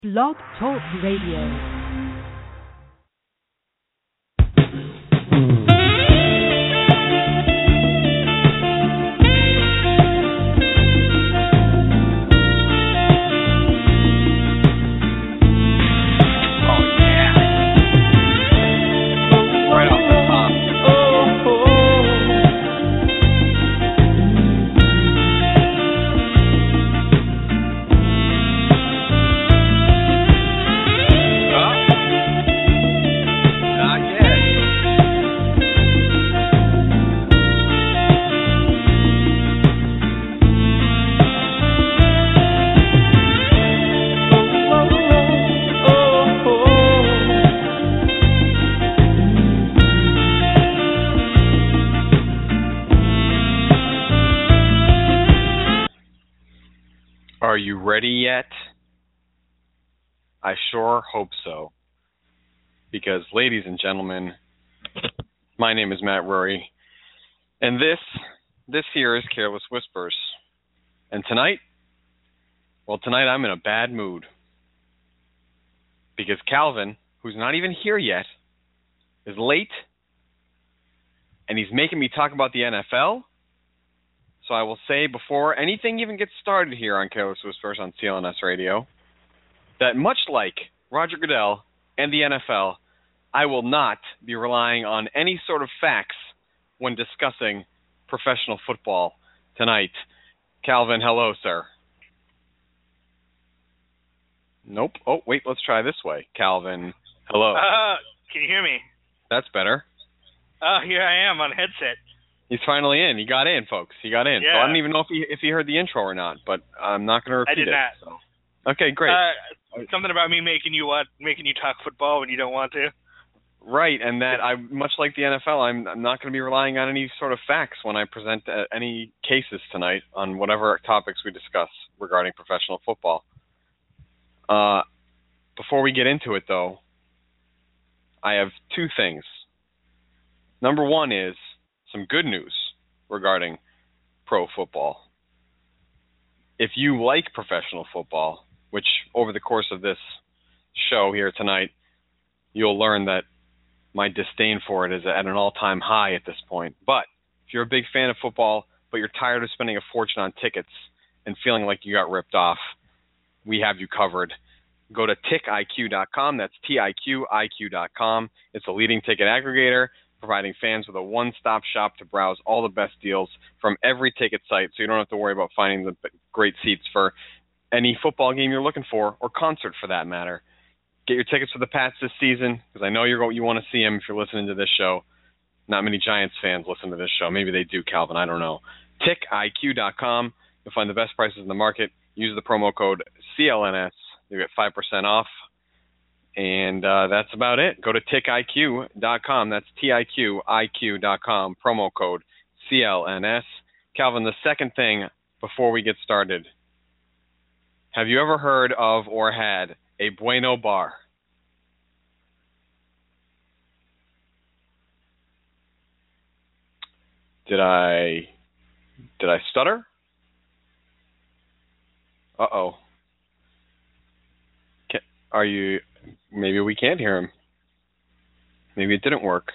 Blog Talk Radio. Are you ready yet? I sure hope so. Because, ladies and gentlemen, my name is Matt Rory, and this here is Careless Whispers. And tonight I'm in a bad mood. Because Calvin, who's not even here yet, is late, and he's making me talk about the NFL. So I will say before anything even gets started here on Careless Whispers on CLNS Radio, that much like Roger Goodell and the NFL, I will not be relying on any sort of facts when discussing professional football tonight. Calvin, hello, sir. Nope. Oh, wait, let's try this way. Calvin, hello. Can you hear me? That's better. Here I am on headset. He's finally in. He got in, folks. He got in. Yeah. So I don't even know if he heard the intro or not, but I'm not going to repeat it. I did not. So. Okay, great. Something about me making you talk football when you don't want to. Right, and that I much like the NFL, I'm not going to be relying on any sort of facts when I present any cases tonight on whatever topics we discuss regarding professional football. Before we get into it, though, I have two things. Number one is some good news regarding pro football. If you like professional football, which over the course of this show here tonight, you'll learn that my disdain for it is at an all-time high at this point. But if you're a big fan of football, but you're tired of spending a fortune on tickets and feeling like you got ripped off, we have you covered. Go to tickiq.com. That's TIQIQ.com. It's a leading ticket aggregator, providing fans with a one-stop shop to browse all the best deals from every ticket site, so you don't have to worry about finding the great seats for any football game you're looking for, or concert for that matter. Get your tickets for the Pats this season, because I know you want to see them if you're listening to this show. Not many Giants fans listen to this show. Maybe they do, Calvin. I don't know. TickIQ.com. You'll find the best prices in the market. Use the promo code CLNS. You'll get 5% off. And that's about it. Go to tickiq.com. That's TIQIQ.com. Promo code CLNS. Calvin, the second thing before we get started, have you ever heard of or had a Bueno bar? Did I stutter? Uh-oh. Are you... Maybe we can't hear him. Maybe it didn't work.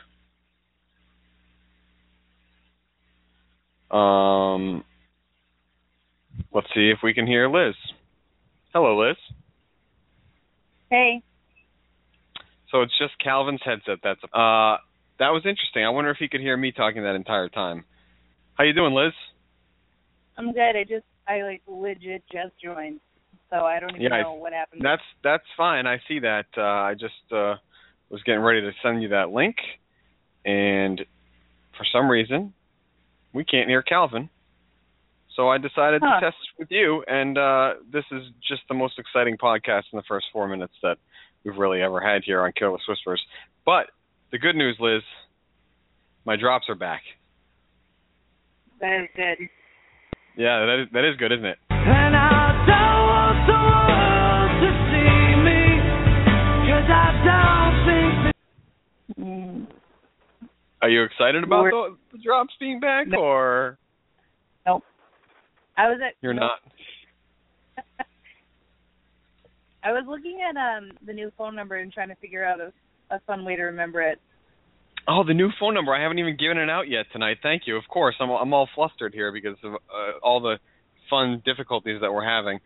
Let's see if we can hear Liz. Hello, Liz. Hey. So it's just Calvin's headset. That was interesting. I wonder if he could hear me talking that entire time. How you doing, Liz? I'm good. I legit just joined. So I don't even know what happened. That's fine. I see that. I just was getting ready to send you that link, and for some reason, we can't hear Calvin. So I decided to test with you, and this is just the most exciting podcast in the first 4 minutes that we've really ever had here on Careless Whispers. But the good news, Liz, my drops are back. That is good. Yeah, that is good, isn't it? And I don't want the world to see me, 'cause I don't think that... Are you excited about the drops being back, or...? Nope. I was at... You're not? I was looking at the new phone number and trying to figure out a fun way to remember it. Oh, the new phone number. I haven't even given it out yet tonight. Thank you. Of course, I'm all flustered here because of all the fun difficulties that we're having.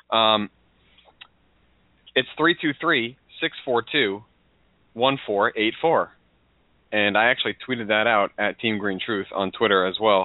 It's 323-642-1484. And I actually tweeted that out at Team Green Truth on Twitter as well.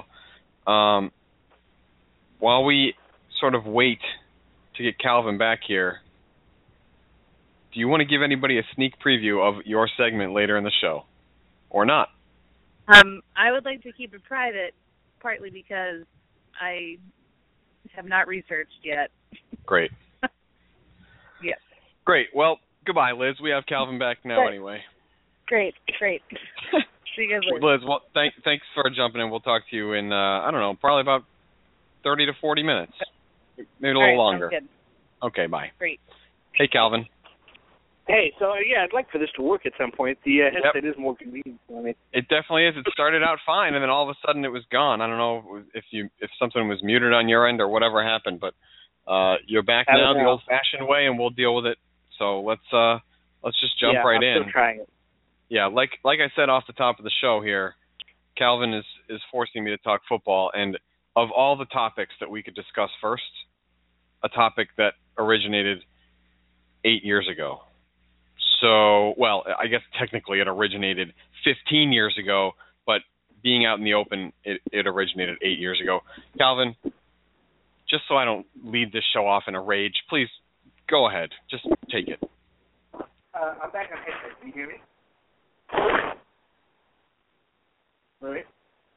While we sort of wait to get Calvin back here, do you want to give anybody a sneak preview of your segment later in the show? Or not? I would like to keep it private, partly because I have not researched yet. Great. Yes. Great. Well, goodbye, Liz. We have Calvin back now anyway. Great. See you guys later. Liz, well, thanks for jumping in. We'll talk to you in, I don't know, probably about 30 to 40 minutes. Maybe a little longer. Sounds good. Okay, bye. Great. Hey, Calvin. Hey, so I'd like for this to work at some point. The headset is more convenient for me. It definitely is. It started out fine, and then all of a sudden it was gone. I don't know if something was muted on your end or whatever happened, but you're back now the old-fashioned way, and we'll deal with it. So let's just jump right in. I'm still trying it. Yeah, like I said off the top of the show here, Calvin is forcing me to talk football, and of all the topics that we could discuss first, a topic that originated 8 years ago. So, well, I guess technically it originated 15 years ago, but being out in the open, it originated 8 years ago. Calvin, just so I don't lead this show off in a rage, please go ahead. Just take it. I'm back on headset. Can you hear me? All right.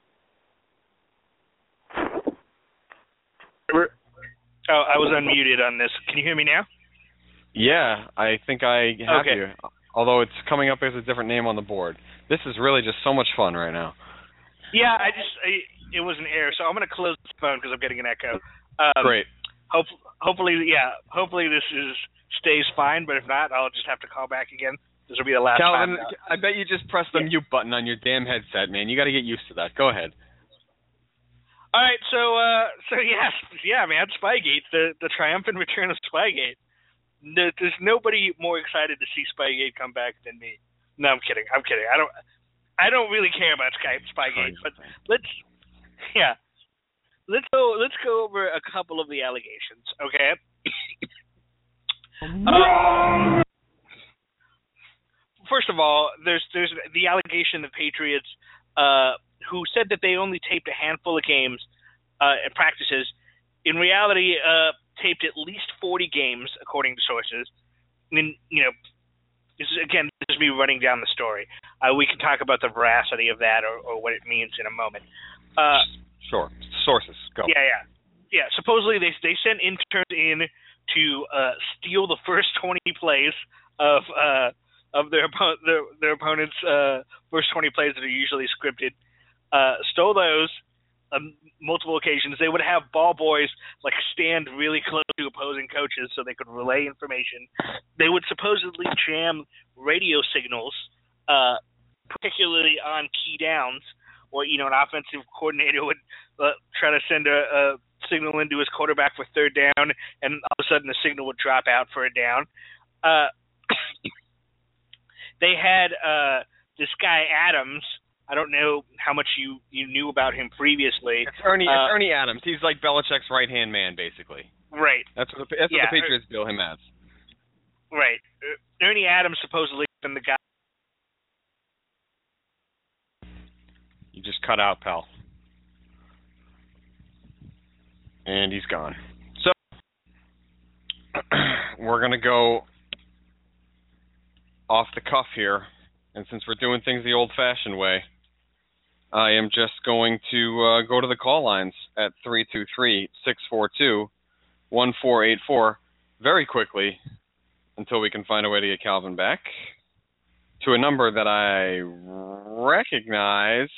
Oh, I was unmuted on this. Can you hear me now? Yeah, I think I have you. Although it's coming up as a different name on the board. This is really just so much fun right now. Yeah, it was an error, so I'm going to close the phone because I'm getting an echo. Great. Hopefully this stays fine, but if not, I'll just have to call back again. This will be the last Calvin, time. I bet you just pressed the mute button on your damn headset, man. You got to get used to that. Go ahead. All right, so man, Spygate, the triumphant return of Spygate. There's nobody more excited to see Spygate come back than me. No, I'm kidding. I don't really care about Spygate, but let's go over a couple of the allegations, okay? First of all, there's the allegation the Patriots, who said that they only taped a handful of games and practices, in reality taped at least 40 games, according to sources. And, this is me running down the story. We can talk about the veracity of that or what it means in a moment. Sure. Sources, go. Yeah. Supposedly they sent interns in to steal the first 20 plays of their opponent's first 20 plays that are usually scripted. Stole those multiple occasions. They would have ball boys stand really close to opposing coaches so they could relay information. They would supposedly jam radio signals, particularly on key downs, or an offensive coordinator would try to send a signal into his quarterback for third down, and all of a sudden the signal would drop out for a down. They had this guy Adams. I don't know how much you knew about him previously. It's Ernie Adams. He's like Belichick's right-hand man, basically. Right. That's what the Patriots bill him as. Right. Ernie Adams supposedly been the guy. You just cut out, pal. And he's gone. So, we're going to go off the cuff here. And since we're doing things the old-fashioned way, I am just going to go to the call lines at 323-642-1484 very quickly until we can find a way to get Calvin back to a number that I recognize.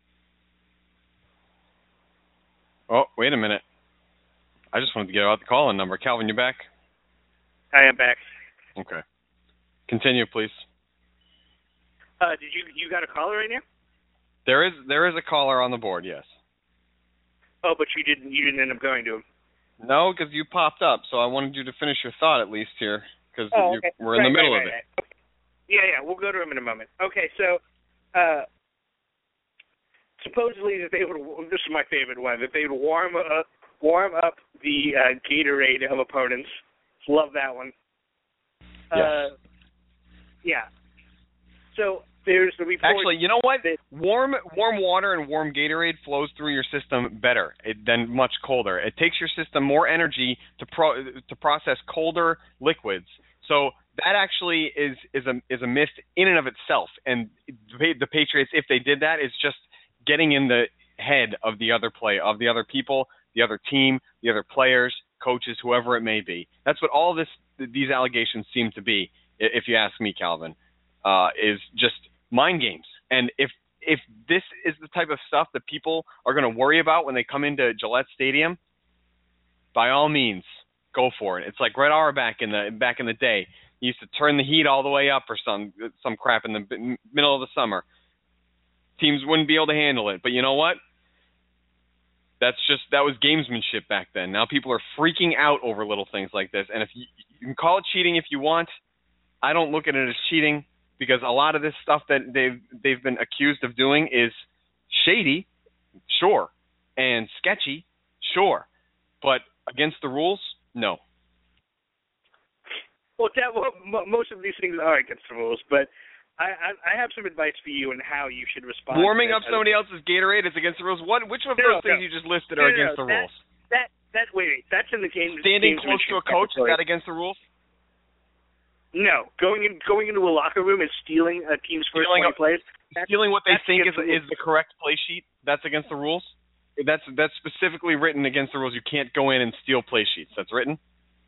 Oh, wait a minute. I just wanted to get out the call-in number. Calvin, you back? I am back. Okay. Continue, please. Did you got a caller right now? There is a caller on the board, yes. Oh, but you didn't end up going to him. No, because you popped up, so I wanted you to finish your thought at least here, because okay. we're in the middle of it. Right. Okay. Yeah, we'll go to him in a moment. Okay, so supposedly that they would. This is my favorite one. That they would warm up the Gatorade of opponents. Love that one. Yes. Yeah. So there's the report. Actually, you know what? Warm water and warm Gatorade flows through your system better than much colder. It takes your system more energy to process colder liquids. So that actually is a myth in and of itself. And the Patriots, if they did that, is just getting in the head of the other people, the other team, the other players, coaches, whoever it may be. That's what all these allegations seem to be, if you ask me, Calvin, is just mind games. And if this is the type of stuff that people are going to worry about when they come into Gillette Stadium, by all means, go for it. It's like Red R back in the day. He used to turn the heat all the way up or some crap in the middle of the summer. Teams wouldn't be able to handle it. But you know what? That was gamesmanship back then. Now people are freaking out over little things like this. And if you can call it cheating if you want, I don't look at it as cheating, because a lot of this stuff that they've been accused of doing is shady, sure, and sketchy, sure, but against the rules, no. Well, most of these things are against the rules, but I have some advice for you on how you should respond. Warming up somebody else's Gatorade is against the rules. Which of those things you just listed are against the rules? Wait, that's in the game. Standing close to a coach, is that against the rules? No, going into a locker room and stealing a team's first 20 plays. Stealing what they think is the correct play sheet. That's against the rules. That's specifically written against the rules. You can't go in and steal play sheets. That's written.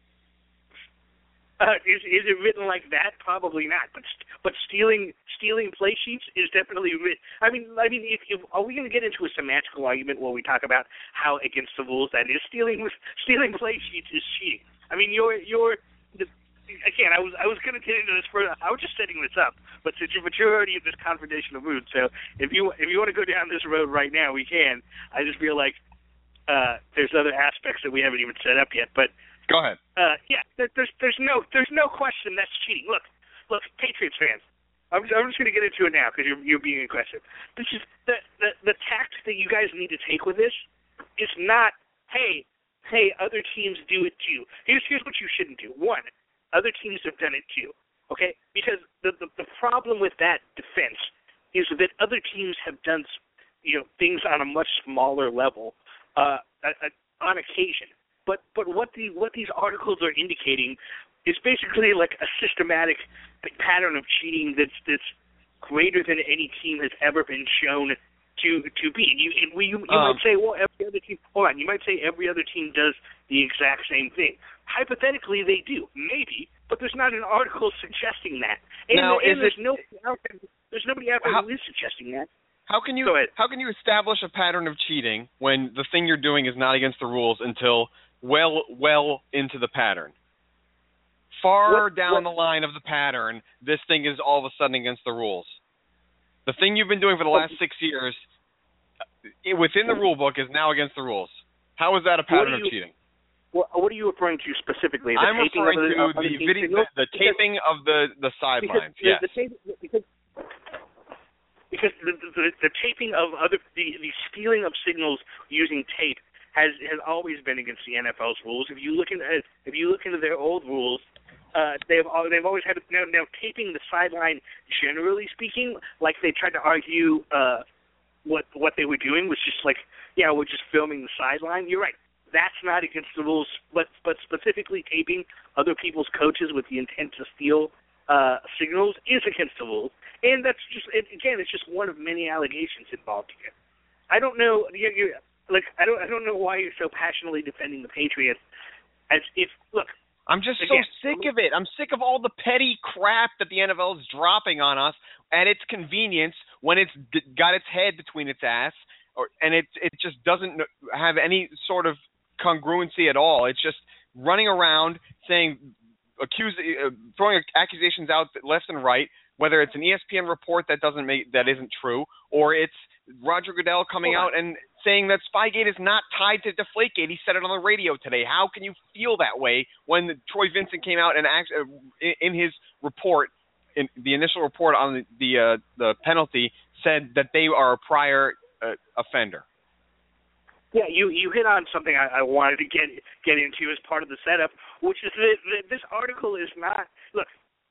Is it written like that? Probably not. But stealing play sheets is definitely written. I mean, if are we going to get into a semantical argument where we talk about how against the rules that is stealing play sheets is cheating? I mean, again, I was going to get into this further. I was just setting this up, but since you're already in this confrontational mood, so if you want to go down this road right now, we can. I just feel like there's other aspects that we haven't even set up yet, but. Go ahead. Yeah, there's no question that's cheating. Look, Patriots fans, I'm just going to get into it now because you're being aggressive. This is the tact that you guys need to take with this is not, hey, other teams do it too. Here's what you shouldn't do. One, other teams have done it too. Okay, because the problem with that defense is that other teams have done things on a much smaller level on occasion. But what these articles are indicating is basically like a systematic pattern of cheating that's greater than any team has ever been shown to be. You might say, well, every other team. Hold on, you might say every other team does the exact same thing. Hypothetically, they do, maybe, but there's not an article suggesting that. There's nobody out there who is suggesting that. How can you establish a pattern of cheating when the thing you're doing is not against the rules until well into the pattern? Far down the line of the pattern, this thing is all of a sudden against the rules. The thing you've been doing for the last 6 years within the rule book is now against the rules. How is that a pattern of cheating? What are you referring to specifically? I'm referring to the taping of the sidelines. Yes. Because the taping of the stealing of signals using tape has always been against the NFL's rules. If you look into their old rules, they've always had now taping the sideline. Generally speaking, like they tried to argue what they were doing was just like, we're just filming the sideline. You're right. That's not against the rules, but specifically taping other people's coaches with the intent to steal signals is against the rules. And that's it's just one of many allegations involved here. I don't know. I don't know why you're so passionately defending the Patriots. I'm just so sick of it. I'm sick of all the petty crap that the NFL is dropping on us at its convenience when it's got its head between its ass, and it just doesn't have any sort of congruency at all. It's just running around saying, throwing accusations out left and right. Whether it's an ESPN report that isn't true, or it's Roger Goodell coming out and saying that Spygate is not tied to Deflategate. He said it on the radio today. How can you feel that way when Troy Vincent came out and in his report, in the initial report on the penalty, said that they are a prior offender? Yeah, you hit on something I wanted to get into as part of the setup, which is that this article is not. Look,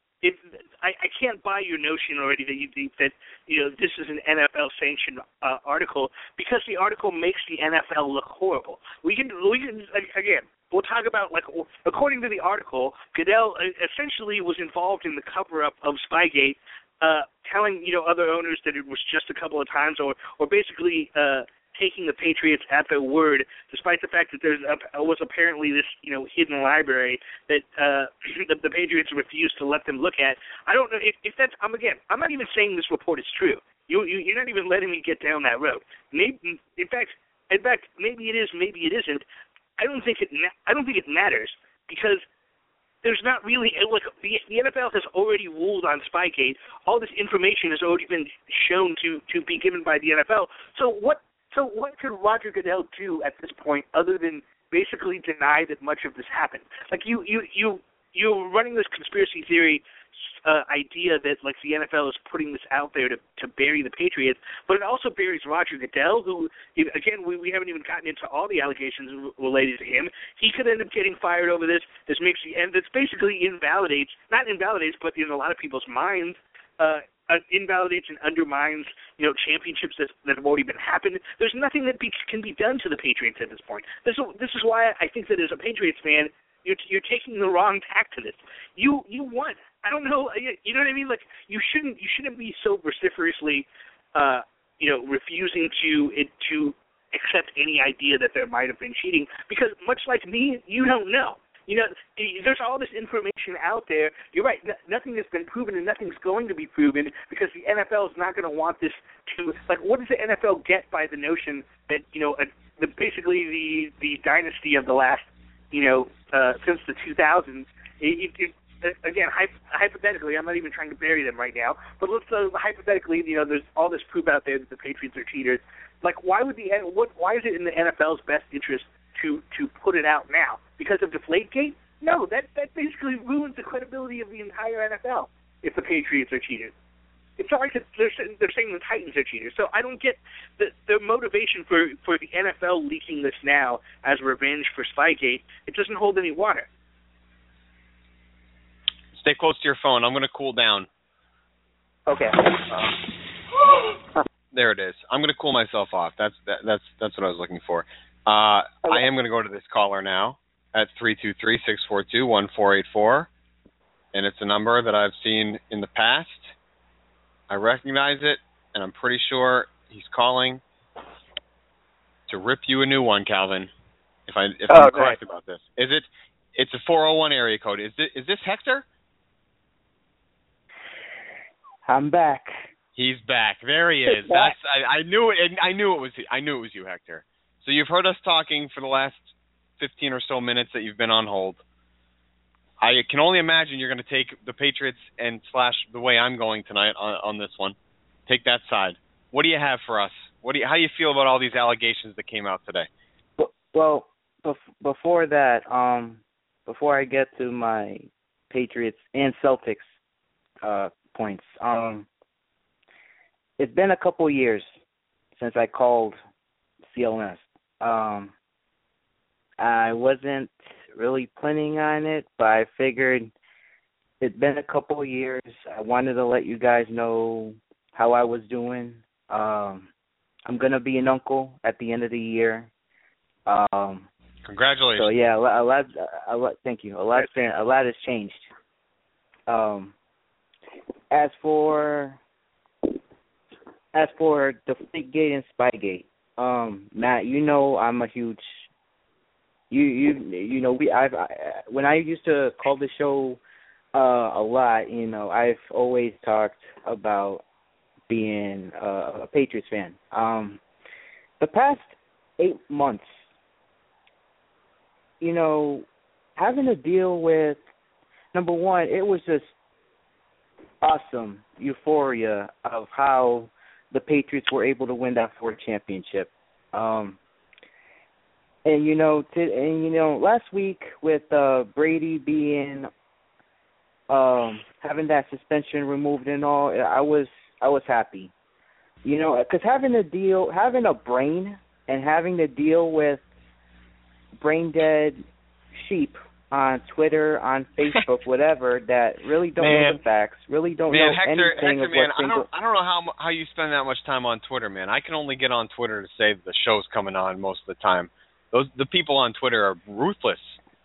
I can't buy your notion already that you think that this is an NFL sanctioned article, because the article makes the NFL look horrible. We can again. We'll talk about, according to the article, Goodell essentially was involved in the cover-up of Spygate, telling other owners that it was just a couple of times, or basically taking the Patriots at their word, despite the fact that there was apparently this hidden library that the Patriots refused to let them look at. I don't know if that's. I'm not even saying this report is true. You're not even letting me get down that road. Maybe, in fact, maybe it is, maybe it isn't. I don't think it matters, because there's not really the NFL has already ruled on Spygate. All this information has already been shown to be given by the NFL. So what could Roger Goodell do at this point other than basically deny that much of this happened? You're running this conspiracy theory idea that the NFL is putting this out there to bury the Patriots, but it also buries Roger Goodell, who, again, we haven't even gotten into all the allegations related to him. He could end up getting fired over this. This basically not invalidates, but in a lot of people's minds, invalidates and undermines, championships that have already been happened. There's nothing that can be done to the Patriots at this point. This is why I think that as a Patriots fan, you're taking the wrong tack to this. You won. I don't know. You know what I mean? You shouldn't be so vociferously, refusing to accept any idea that there might have been cheating, because much like me, you don't know. There's all this information out there. You're right. Nothing has been proven, and nothing's going to be proven, because the NFL is not going to want this to. What does the NFL get by the notion that basically the dynasty of the last since the 2000s? Again, hypothetically, I'm not even trying to bury them right now, but let's hypothetically, there's all this proof out there that the Patriots are cheaters. Why is it in the NFL's best interest to put it out now? Because of Deflategate? No, that basically ruins the credibility of the entire NFL if the Patriots are cheaters. It's not like they're saying the Titans are cheaters. So I don't get the motivation for the NFL leaking this now as revenge for Spygate. It doesn't hold any water. Stay close to your phone. I'm going to cool down. Okay. There it is. I'm going to cool myself off. That's what I was looking for. I am going to go to this caller now at 323-642-1484, and it's a number that I've seen in the past. I recognize it, and I'm pretty sure he's calling to rip you a new one, Calvin. If I'm correct about this, it's a 401 area code. Is this Hector? I'm back. He's back. There he is. I knew it. I knew it was you, Hector. So you've heard us talking for the last 15 or so minutes that you've been on hold. I can only imagine you're going to take the Patriots and / the way I'm going tonight on this one. Take that side. What do you have for us? How do you feel about all these allegations that came out today? Well, before that, before I get to my Patriots and Celtics points, it's been a couple years since I called CLNS. I wasn't really planning on it, but I figured it's been a couple of years. I wanted to let you guys know how I was doing. I'm going to be an uncle at the end of the year. Congratulations. So, yeah, a lot, thank you. A lot has changed. As for Deflategate and Spygate, Matt, I'm a huge. When I used to call the show a lot, I've always talked about being a Patriots fan. The past 8 months, having to deal with, number one, it was just awesome euphoria of how the Patriots were able to win that 4th championship. Last week with Brady being having that suspension removed and all, I was happy. Because having a brain and having to deal with brain dead sheep on Twitter, on Facebook, whatever, that really don't know the facts, really don't know Hector, anything of what's been I don't know how you spend that much time on Twitter, man. I can only get on Twitter to say the show's coming on most of the time. The people on Twitter are ruthless.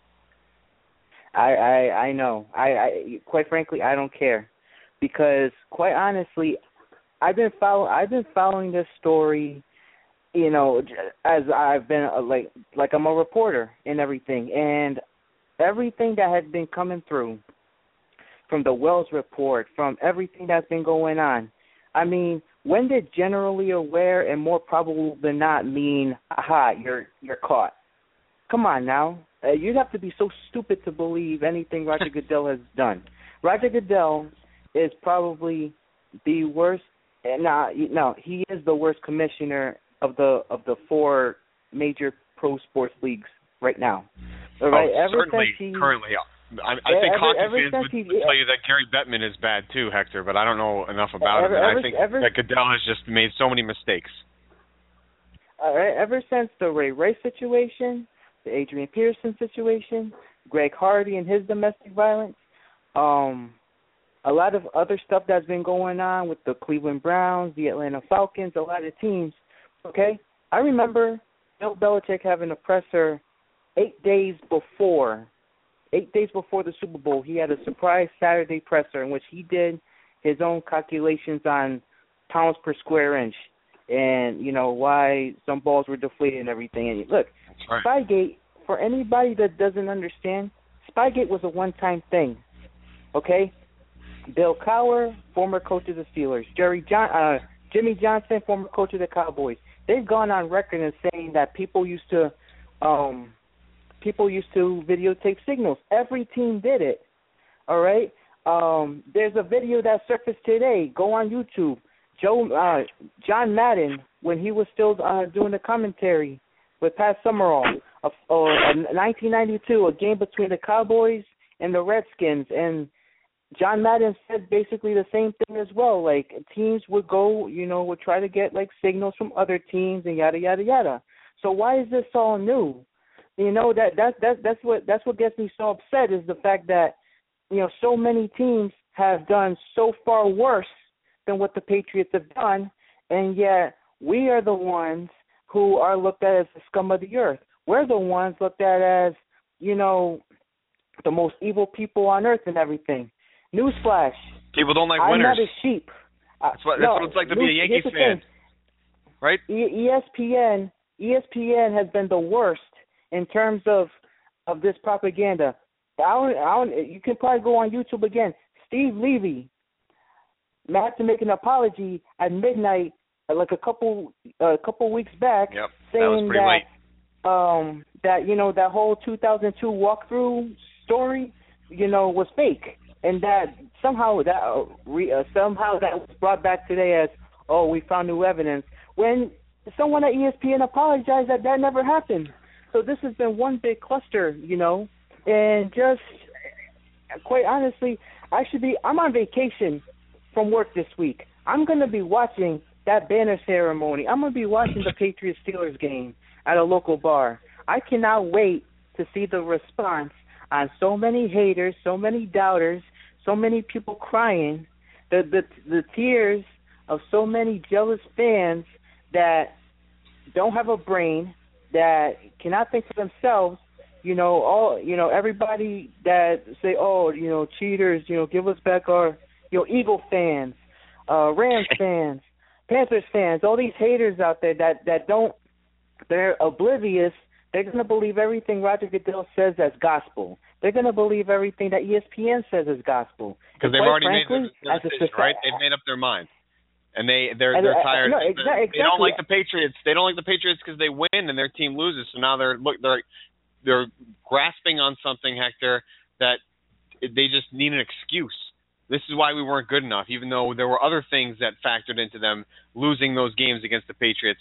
I know. I quite frankly, I don't care, because quite honestly, I've been following this story, as I've been like I'm a reporter and everything, and everything that has been coming through from the Wells report, from everything that's been going on. I mean, when did generally aware and more probable than not mean, aha, you're caught? Come on now. You'd have to be so stupid to believe anything Roger Goodell has done. Roger Goodell is probably the worst. No, he is the worst commissioner of the 4 major pro sports leagues right now. All right? Certainly, currently. I think hockey fans would tell you that Gary Bettman is bad too, Hector, but I don't know enough about him. And I think that Goodell has just made so many mistakes. Ever since the Ray Rice situation, the Adrian Peterson situation, Greg Hardy and his domestic violence, a lot of other stuff that's been going on with the Cleveland Browns, the Atlanta Falcons, a lot of teams, okay? I remember Bill Belichick having a presser 8 days before the Super Bowl. He had a surprise Saturday presser in which he did his own calculations on pounds per square inch and, why some balls were deflated and everything. And look, right. Spygate, for anybody that doesn't understand, Spygate was a one-time thing, okay? Bill Cowher, former coach of the Steelers. Jimmy Johnson, former coach of the Cowboys. They've gone on record as saying that people used to videotape signals. Every team did it. All right. There's a video that surfaced today. Go on YouTube. John Madden, when he was still doing the commentary with Pat Summerall, 1992, a game between the Cowboys and the Redskins, and John Madden said basically the same thing as well. Like, teams would go, would try to get like signals from other teams and yada yada yada. So why is this all new? That's what gets me so upset is the fact that so many teams have done so far worse than what the Patriots have done, and yet we are the ones who are looked at as the scum of the earth. We're the ones looked at as the most evil people on earth and everything. Newsflash. People don't like winners. I'm not a sheep. That's what it's like to be a Yankees fan, right? ESPN has been the worst in terms of this propaganda. You can probably go on YouTube again. Steve Levy had to make an apology at midnight, like a couple weeks back, saying that whole 2002 walkthrough story, was fake, and that somehow that was brought back today as, oh, we found new evidence, when someone at ESPN apologized that never happened. So this has been one big cluster, and just quite honestly, I'm on vacation from work this week. I'm going to be watching that banner ceremony. I'm going to be watching the Patriots-Steelers game at a local bar. I cannot wait to see the response on so many haters, so many doubters, so many people crying, the tears of so many jealous fans that don't have a brain, that cannot think for themselves. Everybody that say, oh, cheaters, give us back our, Eagle fans, Rams fans, Panthers fans, all these haters out there that don't, they're oblivious. They're going to believe everything Roger Goodell says as gospel. They're going to believe everything that ESPN says as gospel. Because they've already made their decision, right? They've made up their mind. And they're tired. No, exactly. They don't like the Patriots. They don't like the Patriots because they win and their team loses. So now they're grasping on something, Hector, that they just need an excuse. This is why we weren't good enough, even though there were other things that factored into them losing those games against the Patriots.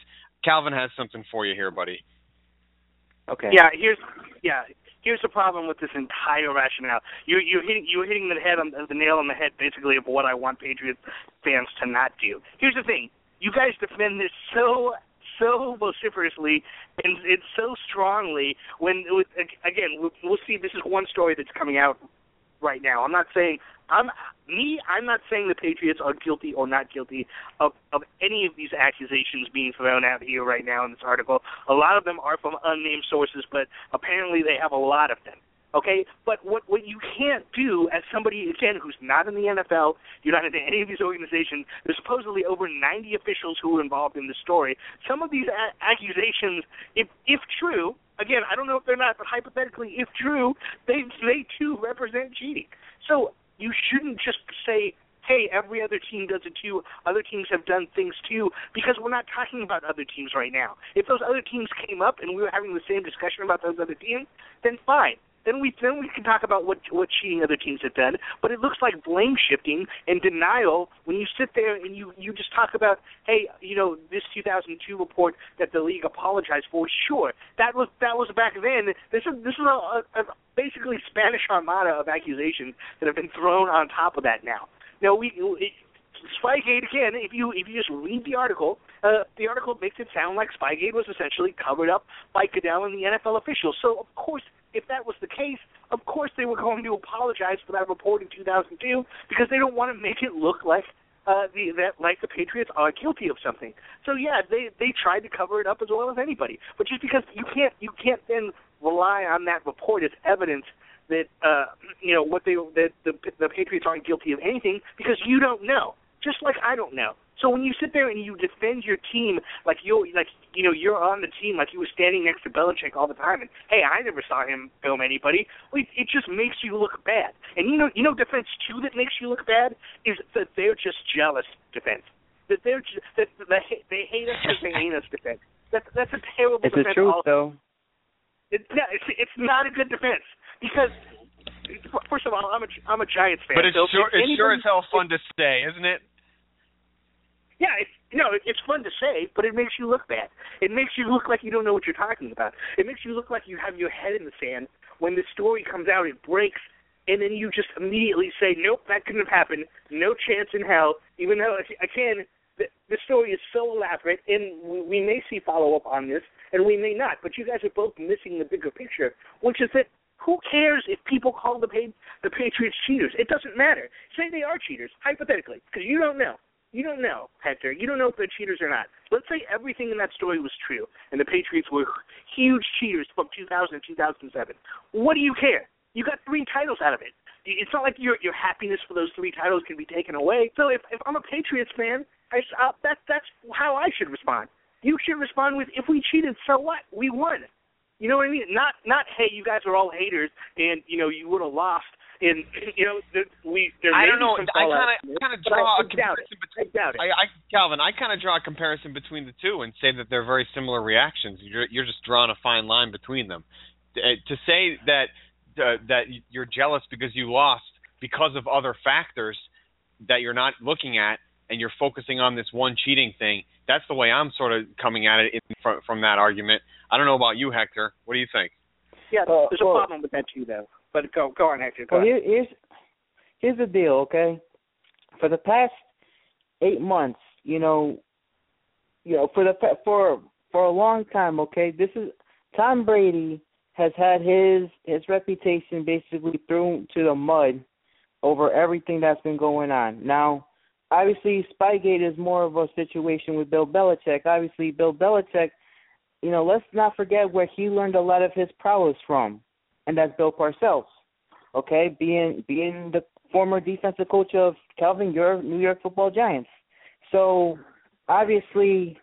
Calvin has something for you here, buddy. Okay. Here's the problem with this entire rationale. You're hitting the nail on the head, basically, of what I want Patriots fans to not do. Here's the thing: you guys defend this so vociferously and so strongly. Again, we'll see. This is one story that's coming out right now. I'm not saying the Patriots are guilty or not guilty of any of these accusations being thrown out here right now in this article. A lot of them are from unnamed sources, but apparently they have a lot of them. Okay? But what you can't do as somebody, again, who's not in the NFL, you're not in any of these organizations, there's supposedly over 90 officials who are involved in the story. Some of these accusations, if true, again, I don't know if they're not, but hypothetically, if true, they too represent cheating. So you shouldn't just say, hey, every other team does it too, other teams have done things too, because we're not talking about other teams right now. If those other teams came up and we were having the same discussion about those other teams, then fine. Then we can talk about what cheating other teams have done. But it looks like blame shifting and denial when you sit there and you just talk about, hey, this 2002 report that the league apologized for. Sure, that was back then. This is a basically Spanish armada of accusations that have been thrown on top of that now. Now Spygate, again, if you just read the article makes it sound like Spygate was essentially covered up by Goodell and the NFL officials. So of course, if that was the case, of course they were going to apologize for that report in 2002 because they don't want to make it look like the Patriots are guilty of something. So yeah, they tried to cover it up as well as anybody. But just because you can't then rely on that report as evidence that the Patriots aren't guilty of anything because you don't know. Just like I don't know. So when you sit there and you defend your team like you're on the team, like you were standing next to Belichick all the time, and hey, I never saw him film anybody. It just makes you look bad. And defense too that makes you look bad is that they're just jealous defense. That they hate us because they hate us defense. That's a terrible defense. It's the truth though. It's not a good defense because. First of all, I'm a Giants fan. But it's sure as hell fun to say, isn't it? Yeah, it's fun to say, but it makes you look bad. It makes you look like you don't know what you're talking about. It makes you look like you have your head in the sand. When the story comes out, it breaks, and then you just immediately say, nope, that couldn't have happened. No chance in hell. Even though, again, the story is so elaborate, and we may see follow-up on this, and we may not. But you guys are both missing the bigger picture, which is that who cares if people call the Patriots cheaters? It doesn't matter. Say they are cheaters, hypothetically, because you don't know. You don't know, Hector. You don't know if they're cheaters or not. Let's say everything in that story was true, and the Patriots were huge cheaters from 2000 to 2007. What do you care? You got 3 titles out of it. It's not like your happiness for those 3 titles can be taken away. So if I'm a Patriots fan, that's how I should respond. You should respond with, if we cheated, so what? We won. You know what I mean? Not hey, you guys are all haters, and you would have lost. And I don't know. I kind of draw a comparison between Calvin. I kind of draw a comparison between the two and say that they're very similar reactions. You're just drawing a fine line between them. To say that you're jealous because you lost because of other factors that you're not looking at, and you're focusing on this one cheating thing. That's the way I'm sort of coming at it from that argument. I don't know about you, Hector. What do you think? Yeah, there's a problem with that too, though. But go on, Hector. Go on. Here's the deal, okay? For the past 8 months, for a long time, okay. This is Tom Brady has had his reputation basically thrown to the mud over everything that's been going on. Now, obviously, Spygate is more of a situation with Bill Belichick. Obviously, Bill Belichick, let's not forget where he learned a lot of his prowess from, and that's Bill Parcells, okay, being the former defensive coach of Calvin, your New York Football Giants. So, obviously,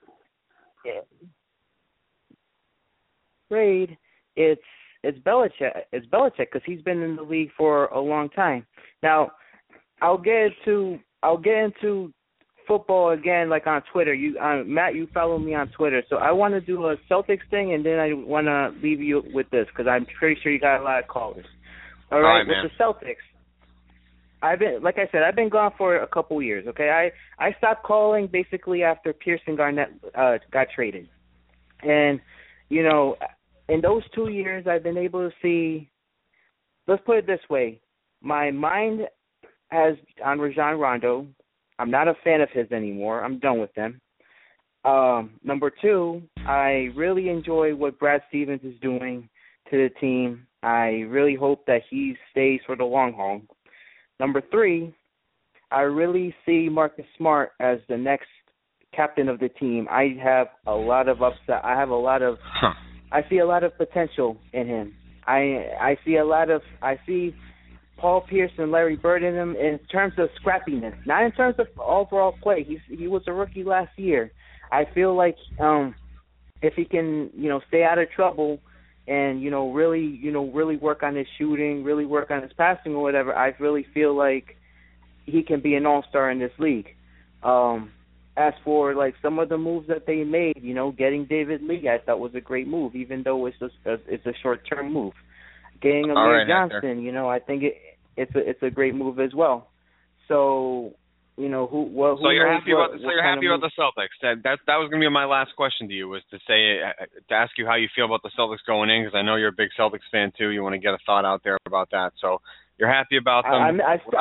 it's Belichick. It's Belichick because he's been in the league for a long time. Now, I'll get into football again, like on Twitter. Matt, you follow me on Twitter, so I want to do a Celtics thing, and then I want to leave you with this because I'm pretty sure you got a lot of callers. All right, with the Celtics, I've been gone for a couple years. Okay, I stopped calling basically after Pierce and Garnett got traded. And, you know, in those 2 years, I've been able to see, let's put it this way, my mind has on Rajon Rondo. I'm not a fan of his anymore. I'm done with him. Number two, I really enjoy what Brad Stevens is doing to the team. I really hope that he stays for the long haul. Number three, I really see Marcus Smart as the next captain of the team. I have a lot of upset. I see a lot of potential in him. I see Paul Pierce and Larry Bird in him in terms of scrappiness, not in terms of overall play. He was a rookie last year. I feel like if he can, stay out of trouble and really work on his shooting, really work on his passing or whatever, I really feel like he can be an all-star in this league. As for some of the moves that they made, getting David Lee, I thought was a great move, even though it's a short-term move. Getting Amir Johnson, I think it's a great move as well. So, So you're happy about the Celtics. That was going to be my last question to you, was to ask you how you feel about the Celtics going in, because I know you're a big Celtics fan too. You want to get a thought out there about that. So you're happy about them.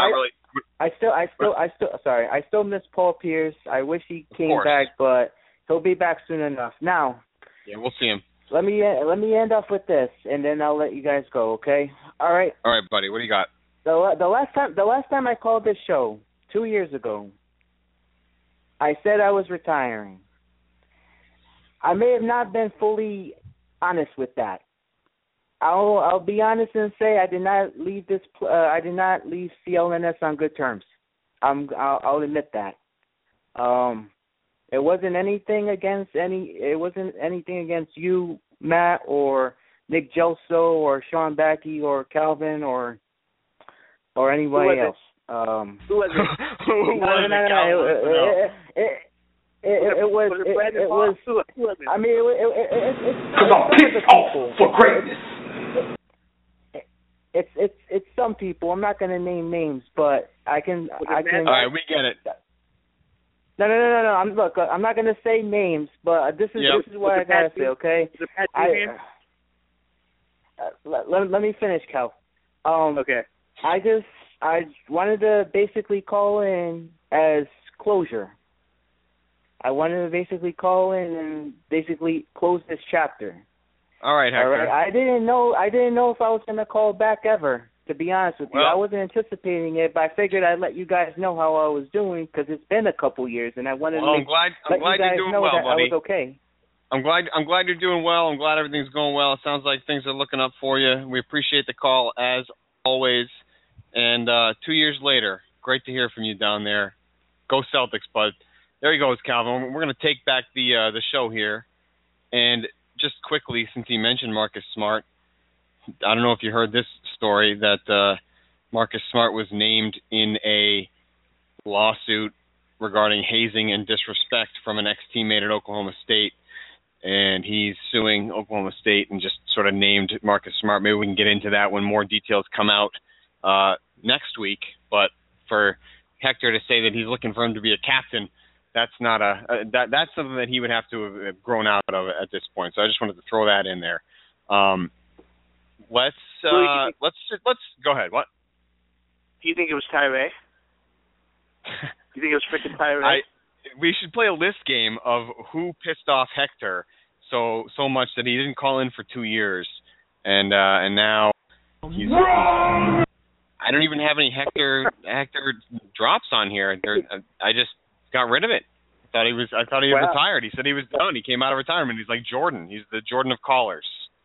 I still miss Paul Pierce. I wish he came back, but he'll be back soon enough. Now, yeah, we'll see him. Let me end off with this, and then I'll let you guys go. Okay? All right. All right, buddy. What do you got? The last time I called this show 2 years ago, I said I was retiring. I may have not been fully honest with that. I'll be honest and say I did not leave CLNS on good terms. I'll admit that. It wasn't anything against you, Matt, or Nick Gelso, or Sean Backey, or Calvin, or anybody else. Who was it? It was. I mean, because I'm pissed off for greatness. It's some people. I'm not going to name names, but I can. All right, we get it. No. I'm not going to say names, but this is what I gotta say. Okay. Let me finish, Cal. Okay. I wanted to basically call in as closure. I wanted to basically call in and basically close this chapter. All right, Hector. All right. I didn't know if I was going to call back ever, to be honest with you. I wasn't anticipating it, but I figured I'd let you guys know how I was doing, because it's been a couple years, and I wanted to let you guys know that I was okay. I'm glad you're doing well. I'm glad everything's going well. It sounds like things are looking up for you. We appreciate the call, as always. And 2 years later, great to hear from you down there. Go Celtics, bud. There he goes, Calvin. We're going to take back the show here. And just quickly, since he mentioned Marcus Smart, I don't know if you heard this story, that Marcus Smart was named in a lawsuit regarding hazing and disrespect from an ex-teammate at Oklahoma State. And he's suing Oklahoma State and just sort of named Marcus Smart. Maybe we can get into that when more details come out next week. But for Hector to say that he's looking for him to be a captain, that's not that's something that he would have to have grown out of at this point. So I just wanted to throw that in there. Let's go ahead. What? Do you think it was Tyree? Do you think it was freaking Tyree? We should play a list game of who pissed off Hector so much that he didn't call in for 2 years, and now he's wrong. I don't even have any Hector drops on here. I just got rid of it. I thought he was retired. He said he was done. He came out of retirement. He's like Jordan. He's the Jordan of callers.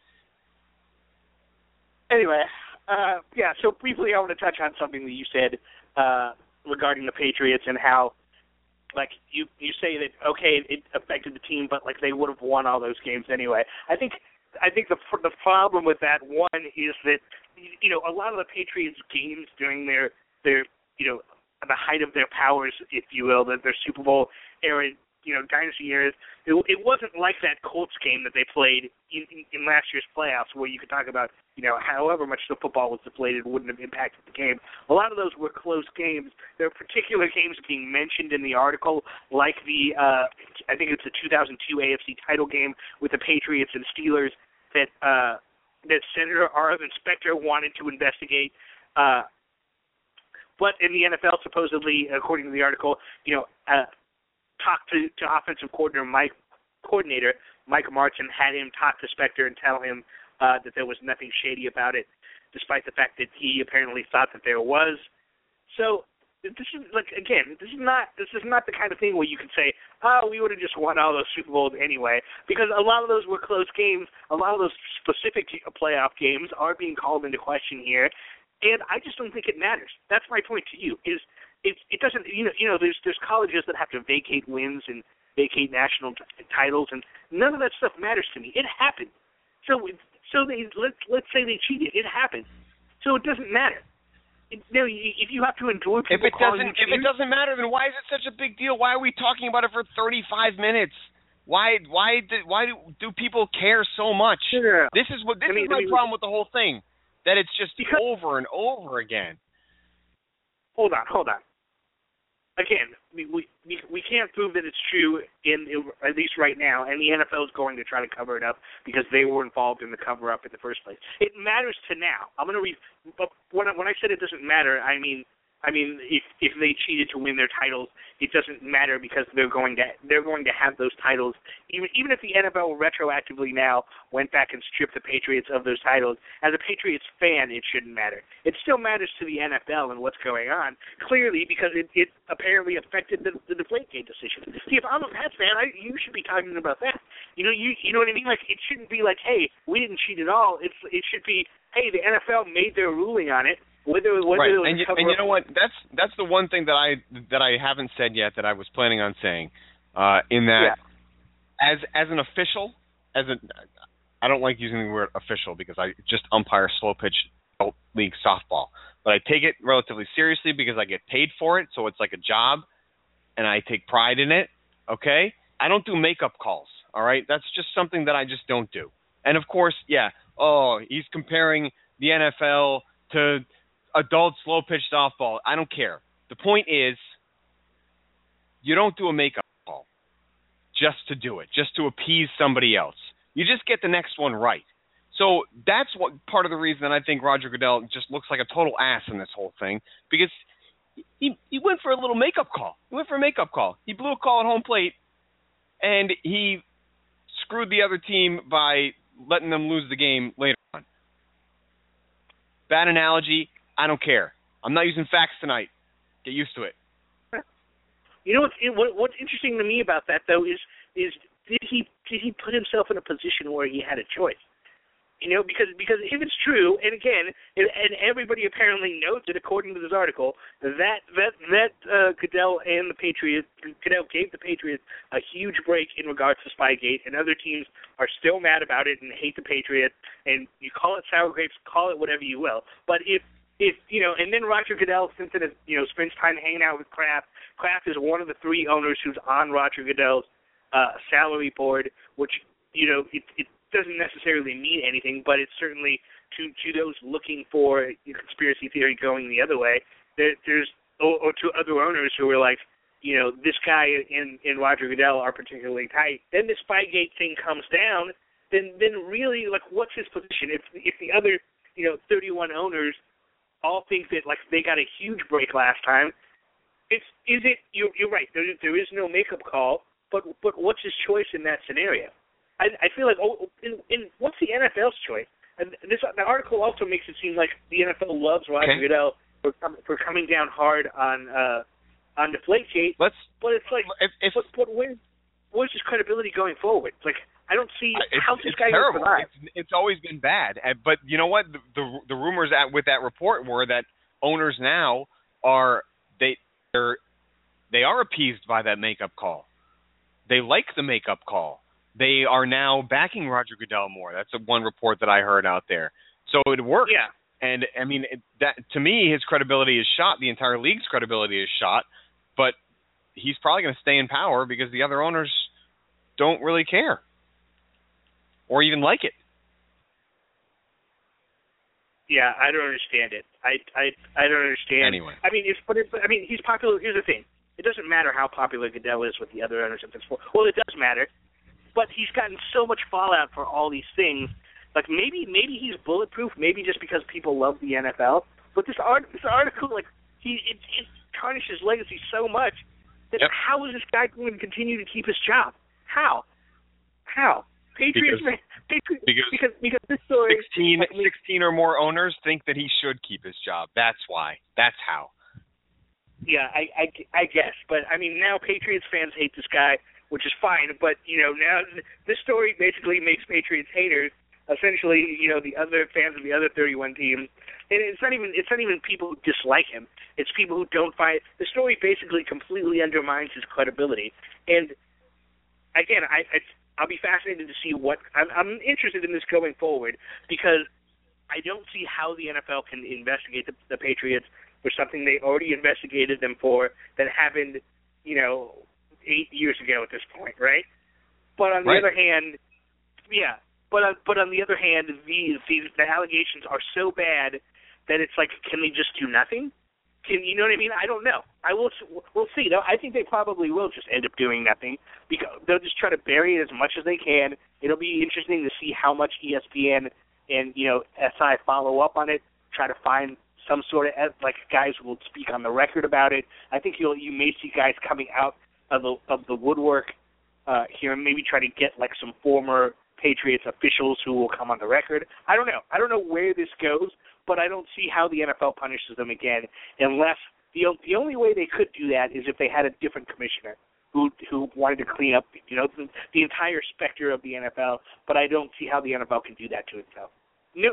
Anyway, so briefly I want to touch on something that you said regarding the Patriots and how, you say that, okay, it affected the team, but they would have won all those games anyway. I think the problem with that, one, is that a lot of the Patriots games during their the height of their powers, if you will, their Super Bowl era dynasty years, it wasn't like that Colts game that they played in last year's playoffs, where you could talk about, however much the football was deflated wouldn't have impacted the game. A lot of those were close games. There are particular games being mentioned in the article, like I think it's the 2002 AFC title game with the Patriots and Steelers that Senator Arvin Specter wanted to investigate. But in the NFL, supposedly, according to the article, talked to offensive coordinator Mike Martin, had him talk to Specter and tell him that there was nothing shady about it, despite the fact that he apparently thought that there was. So this is this is not the kind of thing where you can say, we would have just won all those Super Bowls anyway, because a lot of those were close games. A lot of those specific playoff games are being called into question here, and I just don't think it matters. That's my point to you. It doesn't, there's colleges that have to vacate wins and vacate national titles, and none of that stuff matters to me. It happened. So let's say they cheated. It happened. So it doesn't matter. If you have to endure people if it doesn't matter, then why is it such a big deal? Why are we talking about it for 35 minutes? Why do people care so much? Sure. This is my problem with the whole thing, that it's just over and over again. Hold on. Again, we can't prove that it's true at least right now, and the NFL is going to try to cover it up because they were involved in the cover-up in the first place. It matters to now. I'm going to read. When I said it doesn't matter, I mean if they cheated to win their titles, it doesn't matter because they're going to have those titles. Even if the NFL retroactively now went back and stripped the Patriots of those titles, as a Patriots fan, it shouldn't matter. It still matters to the NFL and what's going on, clearly, because it apparently affected the Deflategate decision. See, if I'm a Pats fan, you should be talking about that. You know what I mean? Like, it shouldn't be like, hey, we didn't cheat at all. It should be, hey, the NFL made their ruling on it. Right, and you know what? That's the one thing that I haven't said yet that I was planning on saying. In that, as an official, I don't like using the word official because I just umpire slow pitch adult league softball, but I take it relatively seriously because I get paid for it, so it's like a job, and I take pride in it. Okay, I don't do makeup calls. All right, that's just something that I just don't do. And of course, he's comparing the NFL to adult slow-pitch softball. I don't care. The point is, you don't do a makeup call just to do it, just to appease somebody else. You just get the next one right. So that's what part of the reason that I think Roger Goodell just looks like a total ass in this whole thing, because he went for a little makeup call. He blew a call at home plate, and he screwed the other team by letting them lose the game later on. Bad analogy. I don't care. I'm not using facts tonight. Get used to it. You know what's interesting to me about that though is did he put himself in a position where he had a choice? Because if it's true, and again, and everybody apparently knows it according to this article, that Goodell and the Patriots, Goodell gave the Patriots a huge break in regards to Spygate, and other teams are still mad about it and hate the Patriots, and you call it sour grapes, call it whatever you will. But if and then Roger Goodell spends time hanging out with Kraft. Kraft is one of the three owners who's on Roger Goodell's salary board, which it doesn't necessarily mean anything, but it's certainly to those looking for conspiracy theory going the other way. There's to other owners who are like, this guy and Roger Goodell are particularly tight. Then the Spygate thing comes down. Then really, like, what's his position? If the other 31 owners all think that like they got a huge break last time, you're right. There is no makeup call, but what's his choice in that scenario? I feel like what's the NFL's choice? And the article also makes it seem like the NFL loves Roger Goodell for coming down hard on Deflategate. But it's like, but where's his credibility going forward? Like, I don't see how this guy terrible. Will survive. It's always been bad. But you know what? The rumors with that report were that owners now are appeased by that makeup call. They like the makeup call. They are now backing Roger Goodell more. That's one report that I heard out there. So it worked. Yeah. And I mean, that to me, his credibility is shot. The entire league's credibility is shot. But he's probably going to stay in power because the other owners don't really care or even like it. Yeah, I don't understand it. I don't understand. Anyway. I mean, he's popular. Here's the thing. It doesn't matter how popular Goodell is with the other owners of this sport. Well, it does matter, but he's gotten so much fallout for all these things. Like maybe he's bulletproof. Maybe just because people love the NFL. But this article, like it tarnishes legacy so much that how is this guy going to continue to keep his job? How? Patriots because this story 16 or more owners think that he should keep his job. That's why. That's how. Yeah, I guess, but I mean now Patriots fans hate this guy, which is fine. But now this story basically makes Patriots haters essentially the other fans of the other 31 teams. And it's not even people who dislike him. It's people who don't find the story basically completely undermines his credibility. And again, I'll be fascinated to see what I'm interested in this going forward because I don't see how the NFL can investigate the Patriots for something they already investigated them for that happened 8 years ago at this point, right? But on the other hand, yeah. But on the other hand, the allegations are so bad that it's like, can they just do nothing? You know what I mean? I don't know. We'll see. I think they probably will just end up doing nothing because they'll just try to bury it as much as they can. It'll be interesting to see how much ESPN and SI follow up on it, try to find some sort of guys who will speak on the record about it. I think you may see guys coming out of the woodwork here and maybe try to get some former Patriots officials who will come on the record. I don't know. I don't know where this goes, but I don't see how the NFL punishes them again unless the only way they could do that is if they had a different commissioner who wanted to clean up the entire specter of the NFL. But I don't see how the NFL can do that to itself. No,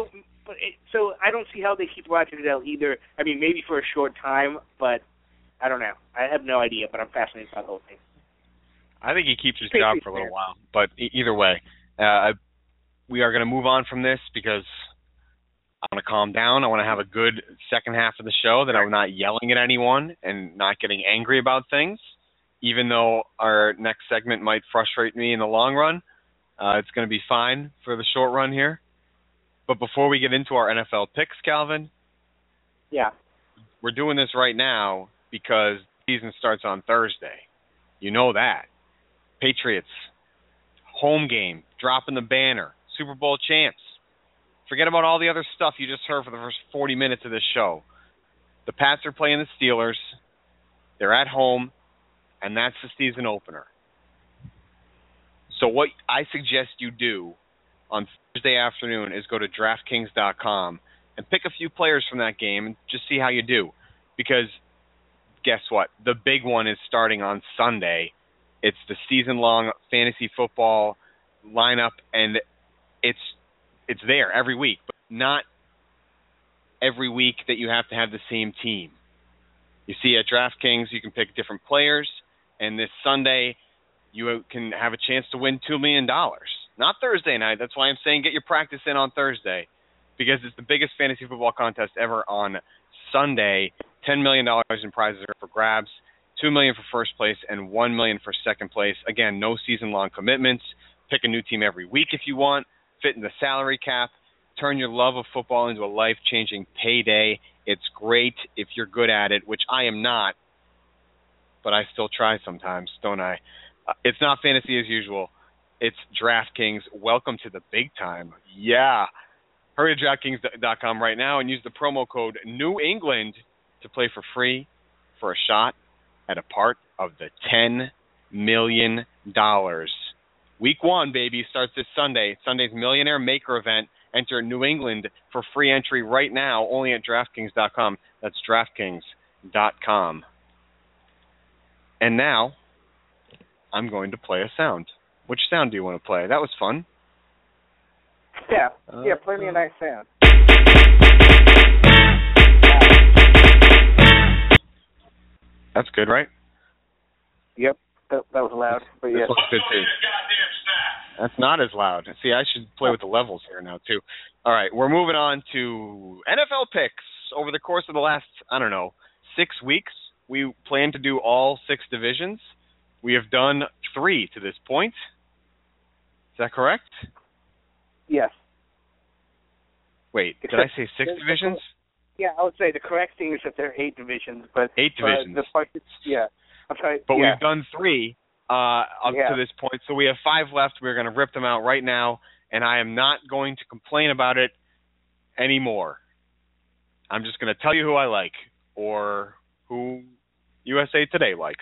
so I don't see how they keep Roger Goodell either. I mean, maybe for a short time, but I don't know. I have no idea, but I'm fascinated by the whole thing. I think he keeps his job for a little while, but either way, we are going to move on from this because I want to calm down. I want to have a good second half of the show that I'm not yelling at anyone and not getting angry about things, even though our next segment might frustrate me in the long run. It's going to be fine for the short run here. But before we get into our NFL picks, Calvin, we're doing this right now because the season starts on Thursday. You know that. Patriots, home game, dropping the banner, Super Bowl champs. Forget about all the other stuff you just heard for the first 40 minutes of this show. The Pats are playing the Steelers. They're at home, and that's the season opener. So what I suggest you do on Thursday afternoon is go to DraftKings.com and pick a few players from that game and just see how you do. Because guess what? The big one is starting on Sunday. It's the season-long fantasy football lineup, and it's there every week, but not every week that you have to have the same team. You see, at DraftKings, you can pick different players, and this Sunday, you can have a chance to win $2 million. Not Thursday night. That's why I'm saying get your practice in on Thursday, because it's the biggest fantasy football contest ever on Sunday. $10 million in prizes are for grabs. $2 million for first place and $1 million for second place. Again, no season-long commitments. Pick a new team every week if you want. Fit in the salary cap. Turn your love of football into a life-changing payday. It's great if you're good at it, which I am not, but I still try sometimes, don't I? It's not fantasy as usual. It's DraftKings. Welcome to the big time. Yeah. Hurry to DraftKings.com right now and use the promo code New England to play for free for a shot at a part of the $10 million. Week 1, baby, starts this Sunday. Sunday's Millionaire Maker event. Enter New England for free entry right now, only at DraftKings.com. That's DraftKings.com. And now, I'm going to play a sound. Which sound do you want to play? That was fun. Yeah, play me a nice sound. That's good, right? Yep, that was loud, but yes. This one's good too. That's not as loud. See, I should play with the levels here now too. All right, we're moving on to NFL picks over the course of the last, 6 weeks. we plan to do all 6 divisions. We have done 3 to this point. Is that correct? Yes. Wait, did I say 6 divisions? Yeah, I would say the correct thing is that there are 8 divisions, but 8 divisions. I'm sorry. But we've done 3 up to this point, so we have 5 left. We're going to rip them out right now, and I am not going to complain about it anymore. I'm just going to tell you who I like, or who USA Today likes.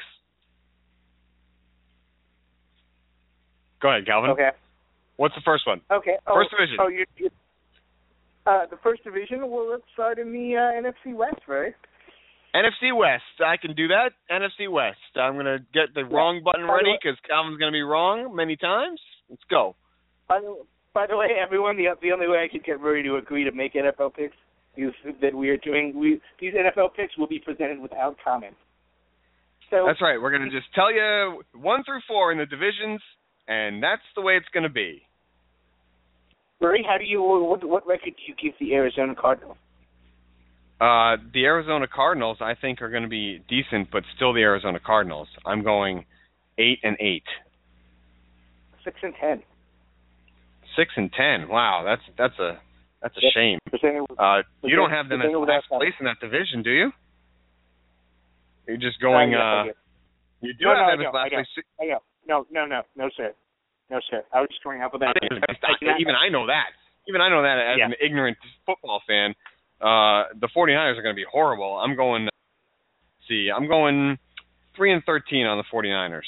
Go ahead, Calvin. Okay. What's the first one? Okay. First division. The first division, well, let's start in the NFC West, right? NFC West. I can do that. NFC West. I'm going to get the wrong button ready because Calvin's going to be wrong many times. Let's go. By the way, everyone, the only way I could get Murray to agree to make NFL picks is that we are doing these NFL picks will be presented without comment. So that's right. We're going to just tell you 1 through 4 in the divisions, and that's the way it's going to be. Murray, what record do you give the Arizona Cardinals? The Arizona Cardinals, I think, are going to be decent, but still the Arizona Cardinals. I'm going 8-8. 6-10. 6-10. Wow, that's a shame. You don't have them as last place in that division, do you? You're just going. You do have them as last place. No, sir. No, sir. I was just going alphabetically. Even I know that. As an ignorant football fan. The 49ers are going to be horrible. I'm going 3-13 on the 49ers.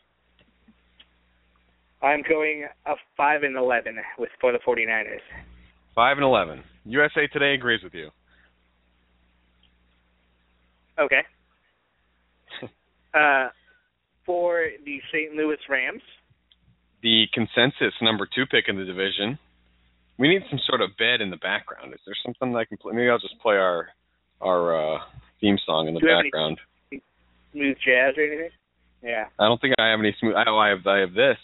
I'm going 5-11 for the 49ers. 5-11. USA Today agrees with you. Okay. For the St. Louis Rams. The consensus number 2 pick in the division. We need some sort of bed in the background. Is there something I can play? Maybe I'll just play our theme song in the background. Any smooth jazz or anything? Yeah. I don't think I have any smooth. I have this.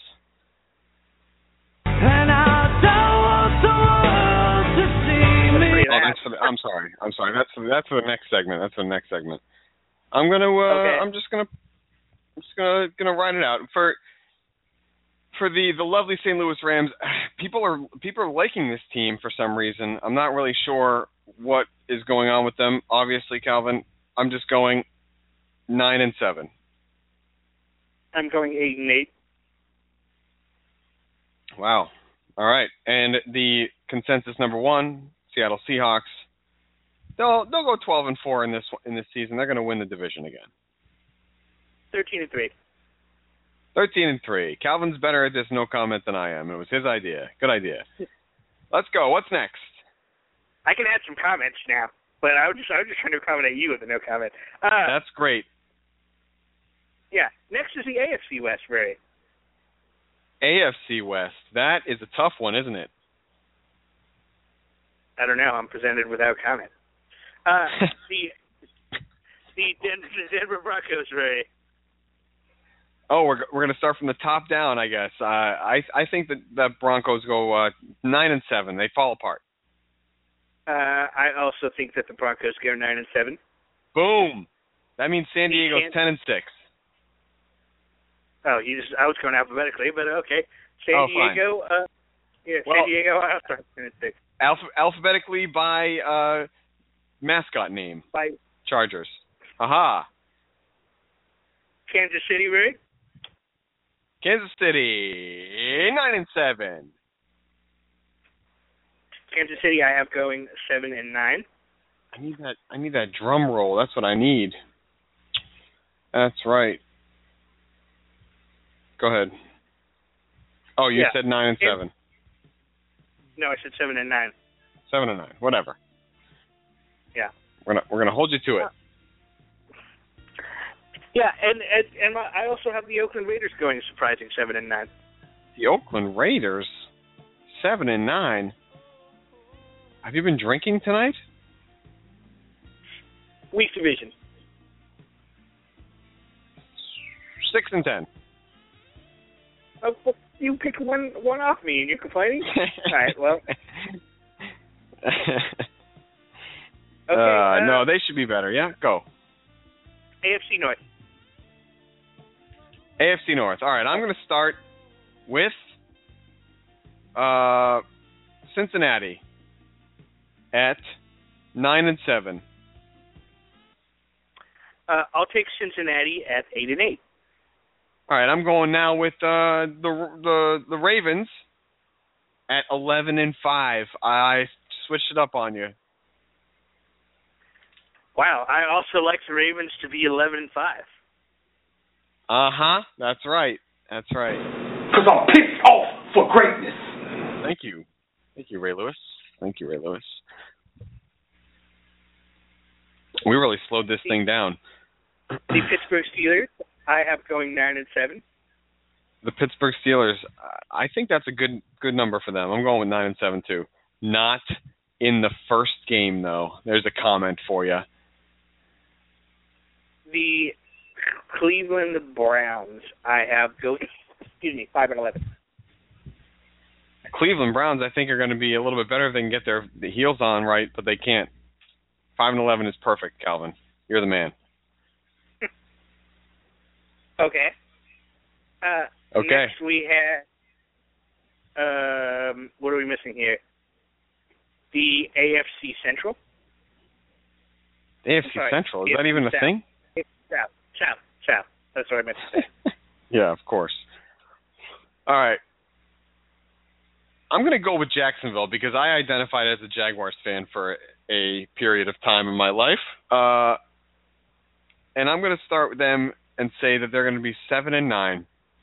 And I don't want the world to see me. I'm sorry. That's for the next segment. I'm gonna. I'm just gonna write it out for the lovely St. Louis Rams. People are liking this team for some reason. I'm not really sure what is going on with them. Obviously, Calvin, I'm just going 9-7. I'm going 8-8. Wow. All right. And the consensus number 1, Seattle Seahawks. They'll go 12-4 in this season. They're going to win the division again. 13-3. 13-3. Calvin's better at this no comment than I am. It was his idea. Good idea. Let's go. What's next? I can add some comments now, but I was just trying to accommodate you with the no comment. That's great. Yeah. Next is the AFC West, Ray. AFC West. That is a tough one, isn't it? I don't know. I'm presented without comment. The Denver Broncos, Ray. Oh, we're going to start from the top down, I guess. I think that Broncos go 9-7. They fall apart. I also think that the Broncos go 9-7. Boom. That means San Diego's 10-6. Oh, I was going alphabetically, but okay. San Diego. San Diego. 10-6. Alphabetically by mascot name. By Chargers. Aha. Kansas City, Ray. Kansas City, 9-7. Kansas City, I have going 7-9. I need that drum roll. That's what I need. That's right. Go ahead. Oh, you said 9-7. No, I said 7-9. 7-9. Whatever. Yeah. We're gonna hold you to it. Yeah, and I also have the Oakland Raiders going a surprising 7-9. The Oakland Raiders, 7-9. Have you been drinking tonight? Weak division. 6-10. Oh, well, you picked one off me, and you're complaining. All right, well. Okay. No, they should be better. Yeah, go. AFC North. AFC North. All right, I'm going to start with Cincinnati at 9-7. I'll take Cincinnati at 8-8. All right, I'm going now with the Ravens at 11-5. I switched it up on you. Wow, I also like the Ravens to be 11-5. That's right. That's right. Because I'm pissed off for greatness. Thank you. Thank you, Ray Lewis. Thank you, Ray Lewis. We really slowed this thing down. The Pittsburgh Steelers, I have going 9-7. The Pittsburgh Steelers, I think that's a good number for them. I'm going with 9-7 too. Not in the first game though. There's a comment for you. The Cleveland Browns, I have going 5-11. Cleveland Browns, I think, are going to be a little bit better if they can get the heels on right, but they can't. 5-11 is perfect, Calvin. You're the man. Okay. Okay. Next we have, what are we missing here? The AFC Central. AFC Central? Is that even a thing? South. That's what I meant to say. Yeah, of course. All right. I'm going to go with Jacksonville because I identified as a Jaguars fan for a period of time in my life. And I'm going to start with them and say that they're going to be 7-9.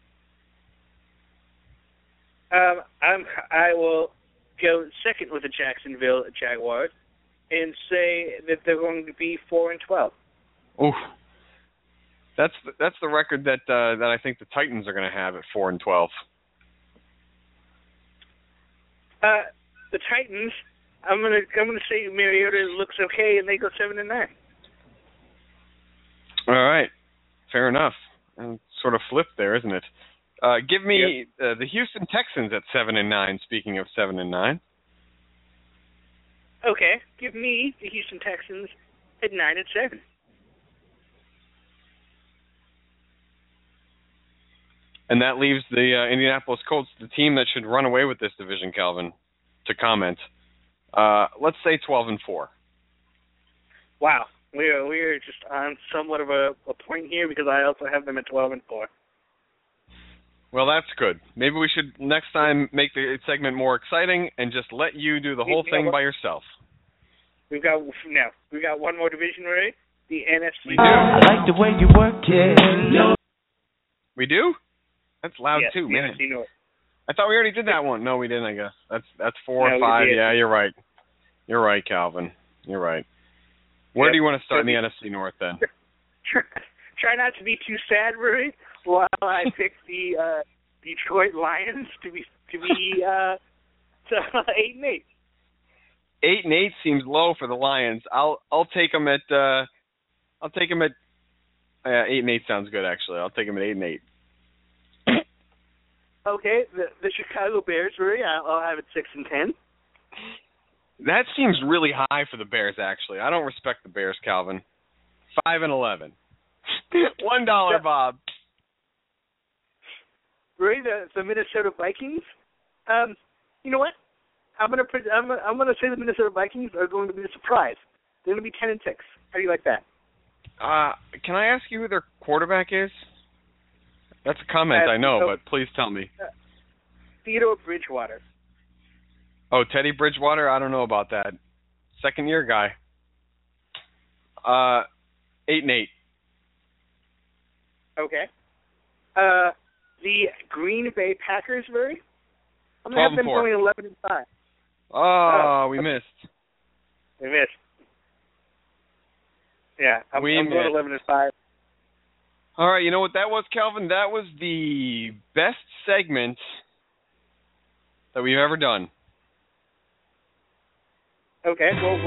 I will go second with the Jacksonville Jaguars and say that they're going to be 4-12. Ooh. That's the record that I think the Titans are going to have at 4-12. The Titans, I'm gonna say Mariota looks okay, and they go 7-9. All right, fair enough. And sort of flipped there, isn't it? Give me the Houston Texans at 7-9. Speaking of 7-9. Okay, give me the Houston Texans at 9-7. And that leaves the Indianapolis Colts, the team that should run away with this division, Calvin, to comment. Let's say 12-4. Wow, we're just on somewhat of a point here because I also have them at 12-4. Well, that's good. Maybe we should next time make the segment more exciting and just let you do the whole thing by yourself. We've got one more division, right? The NFC. We do. I like the way you work it. We do? That's loud yes, too, man. NFC North. I thought we already did that one. No, we didn't, I guess. That's 4 or 5. Yeah, you're right. You're right, Calvin. You're right. Where do you want to start in the NFC North then? Try not to be too sad, Rory, while I pick the Detroit Lions to be 8-8. 8-8 seems low for the Lions. I'll take them at 8-8 sounds good actually. I'll take them at 8-8. Okay, the Chicago Bears, Rory, I'll have it 6-10. That seems really high for the Bears actually. I don't respect the Bears, Calvin. 5-11. $1, Bob. Rory, the Minnesota Vikings. You know what? I'm gonna say the Minnesota Vikings are going to be a surprise. They're going to be 10-6. How do you like that? Can I ask you who their quarterback is? That's a comment, I know, but please tell me. Theodore Bridgewater. Oh, Teddy Bridgewater? I don't know about that. Second-year guy. 8-8. Okay. The Green Bay Packers, Rory? I'm going to have them going 11-5. Oh, we missed. We missed. Yeah, I'm going 11-5. All right, you know what that was, Calvin? That was the best segment that we've ever done. Okay, well,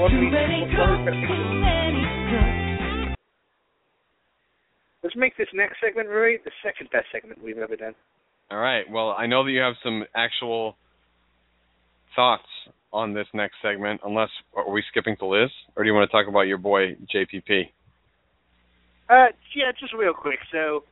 let's make this next segment, Rory, the second best segment we've ever done. All right, well, I know that you have some actual thoughts on this next segment, unless, are we skipping to Liz? Or do you want to talk about your boy, JPP? Yeah, just real quick. So,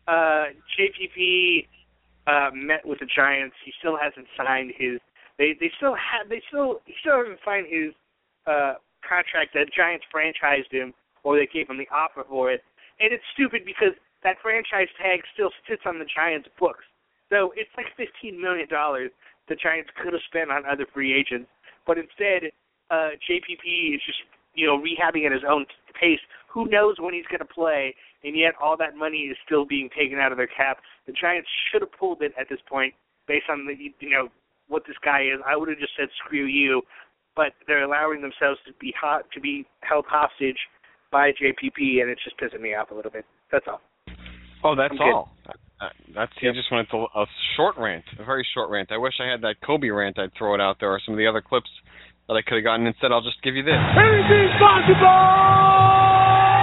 JPP met with the Giants. He still hasn't signed his. He still hasn't signed his contract that Giants franchised him, or they gave him the offer for it. And it's stupid because that franchise tag still sits on the Giants' books. So it's like $15 million the Giants could have spent on other free agents, but instead, JPP is just rehabbing at his own pace. Who knows when he's going to play? And yet all that money is still being taken out of their cap. The Giants should have pulled it at this point based on the what this guy is. I would have just said screw you, but they're allowing themselves to be held hostage by JPP, and it's just pissing me off a little bit. That's all. Oh, that's all. He just went to a short rant, a very short rant. I wish I had that Kobe rant. I'd throw it out there, or some of the other clips that I could have gotten. Instead, I'll just give you this. Anything's possible!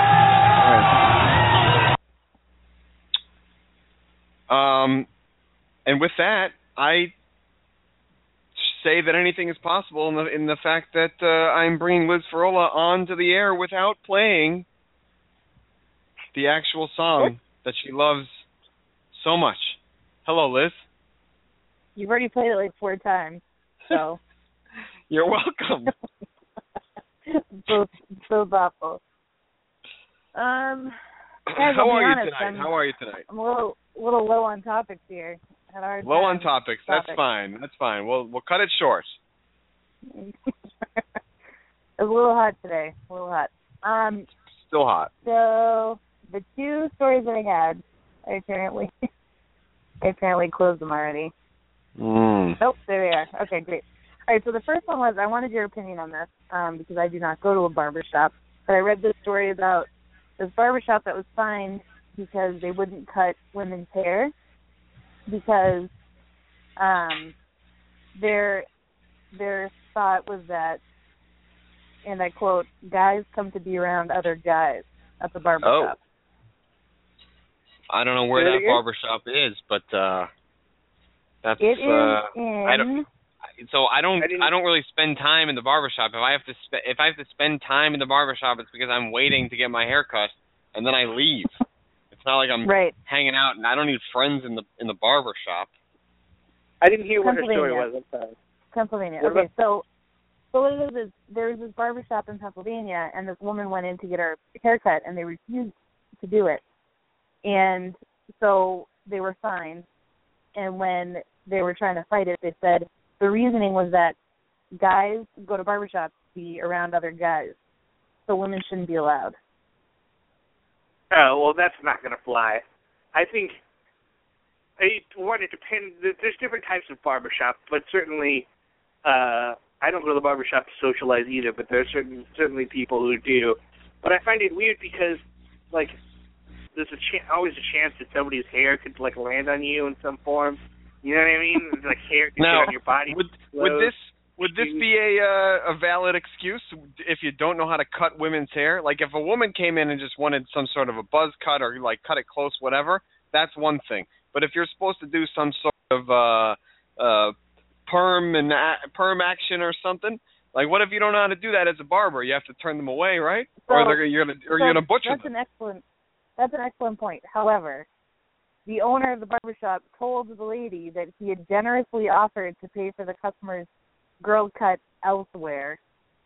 And with that, I say that anything is possible in the fact that I'm bringing Liz Farola onto the air without playing the actual song that she loves so much. Hello, Liz. You've already played it like 4 times, so. You're welcome. so thoughtful. Guys, How are you tonight? I'm a little low on topics here. Low on topics. That's fine. We'll cut it short. It's a little hot today. Still hot. So the 2 stories that I had, I apparently closed them already. Nope, there they are. Okay, great. All right, so the first one was, I wanted your opinion on this because I do not go to a barbershop, but I read this story about this barbershop that was fined because they wouldn't cut women's hair because their thought was that, and I quote, guys come to be around other guys at the barbershop. I don't know where that barbershop is, but that's it is in. I don't really spend time in the barbershop. If I have to spend time in the barbershop, it's because I'm waiting to get my hair cut, and then I leave. It's not like I'm hanging out, and I don't need friends in the barbershop. I didn't hear what her story was. I'm sorry. Pennsylvania. Okay, so what it is there was this barbershop in Pennsylvania, and this woman went in to get her haircut, and they refused to do it. And so they were fined, and when they were trying to fight it, they said the reasoning was that guys go to barbershops to be around other guys, so women shouldn't be allowed. Oh, well, that's not going to fly. I think, it depends. There's different types of barbershop, but certainly I don't go to the barbershop to socialize either, but there are certainly people who do. But I find it weird because, like, there's always a chance that somebody's hair could, like, land on you in some form. You know what I mean? Like, hair could get on your body. Would this be a valid excuse if you don't know how to cut women's hair? Like, if a woman came in and just wanted some sort of a buzz cut or, like, cut it close, whatever, that's one thing. But if you're supposed to do some sort of perm action or something, like, what if you don't know how to do that as a barber? You have to turn them away, right? So, you're gonna butcher them. That's an excellent point. However, the owner of the barbershop told the lady that he had generously offered to pay for the customer's girl cut elsewhere.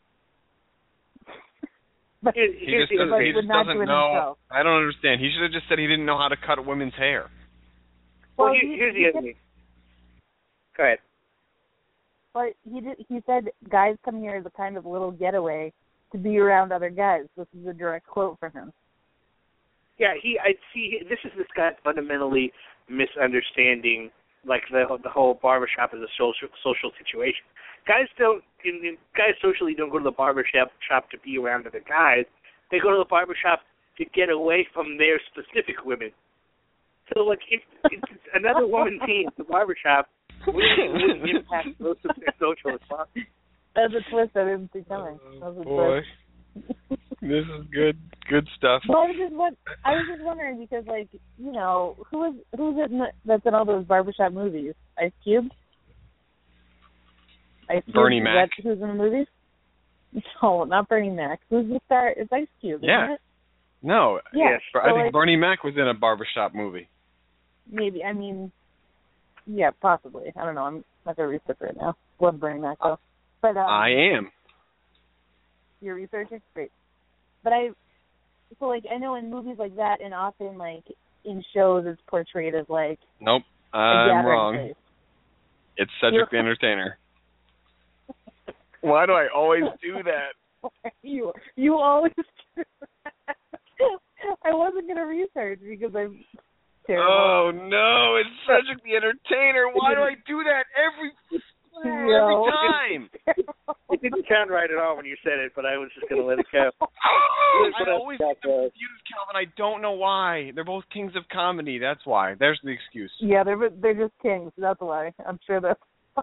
But he just doesn't know. Himself. I don't understand. He should have just said he didn't know how to cut women's hair. Well, here's the other thing. Go ahead. But he said guys come here as a kind of little getaway to be around other guys. This is a direct quote from him. Yeah, this is this guy fundamentally misunderstanding, like, the whole barbershop as a social situation. Guys socially don't go to the barbershop to be around other guys. They go to the barbershop to get away from their specific women. So, like, if another woman seeing the barbershop wouldn't impact most of their social responses. That's a twist I didn't see coming. Boy. This is good stuff. Well, I was just wondering because, like, you know, who's it that's in all those barbershop movies? Ice Cube? Bernie Mac. Who's in the movies? No, not Bernie Mac. Who's the star? It's Ice Cube, isn't it? No. Yeah. I think Bernie Mac was in a barbershop movie. Maybe. I mean, yeah, possibly. I don't know. I'm not going to research right now. Love Bernie Mac, though. But, I am. You're researching? Great. But I know in movies like that, and often, like, in shows, it's portrayed as, like... Nope. I'm wrong. Place. It's Cedric the Entertainer. Why do I always do that? You always do that. I wasn't going to research because I'm terrible. Oh, no. It's Cedric the Entertainer. Why do I do that every time? It didn't sound right at all when you said it, but I was just going to let it go. I always get them confused, Calvin. I don't know why. They're both kings of comedy. That's why. There's the excuse. Yeah, they're just kings. That's why. I'm sure that's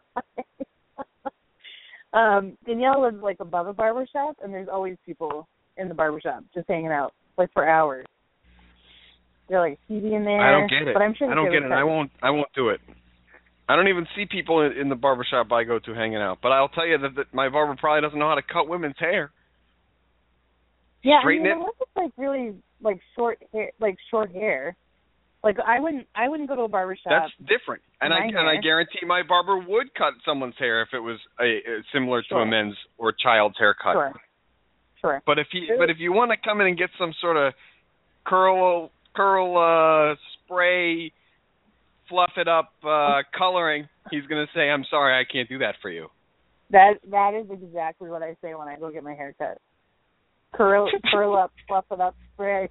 why. Danielle lives, like, above a barbershop, and there's always people in the barbershop just hanging out, like, for hours. They're, like, TV in there. I don't get it. But I'm sure I don't get it. I won't do it. I don't even see people in the barbershop I go to hanging out. But I'll tell you that my barber probably doesn't know how to cut women's hair. Yeah, Straighten it. Unless it's, like, really, like, short hair. Like, I wouldn't go to a barbershop. That's different. And I guarantee my barber would cut someone's hair if it was similar to a men's or child's haircut. Sure. But if you want to come in and get some sort of curl spray, fluff it up coloring, he's going to say, "I'm sorry, I can't do that for you." That is exactly what I say when I go get my hair cut. Curl up, fluff it up, spray.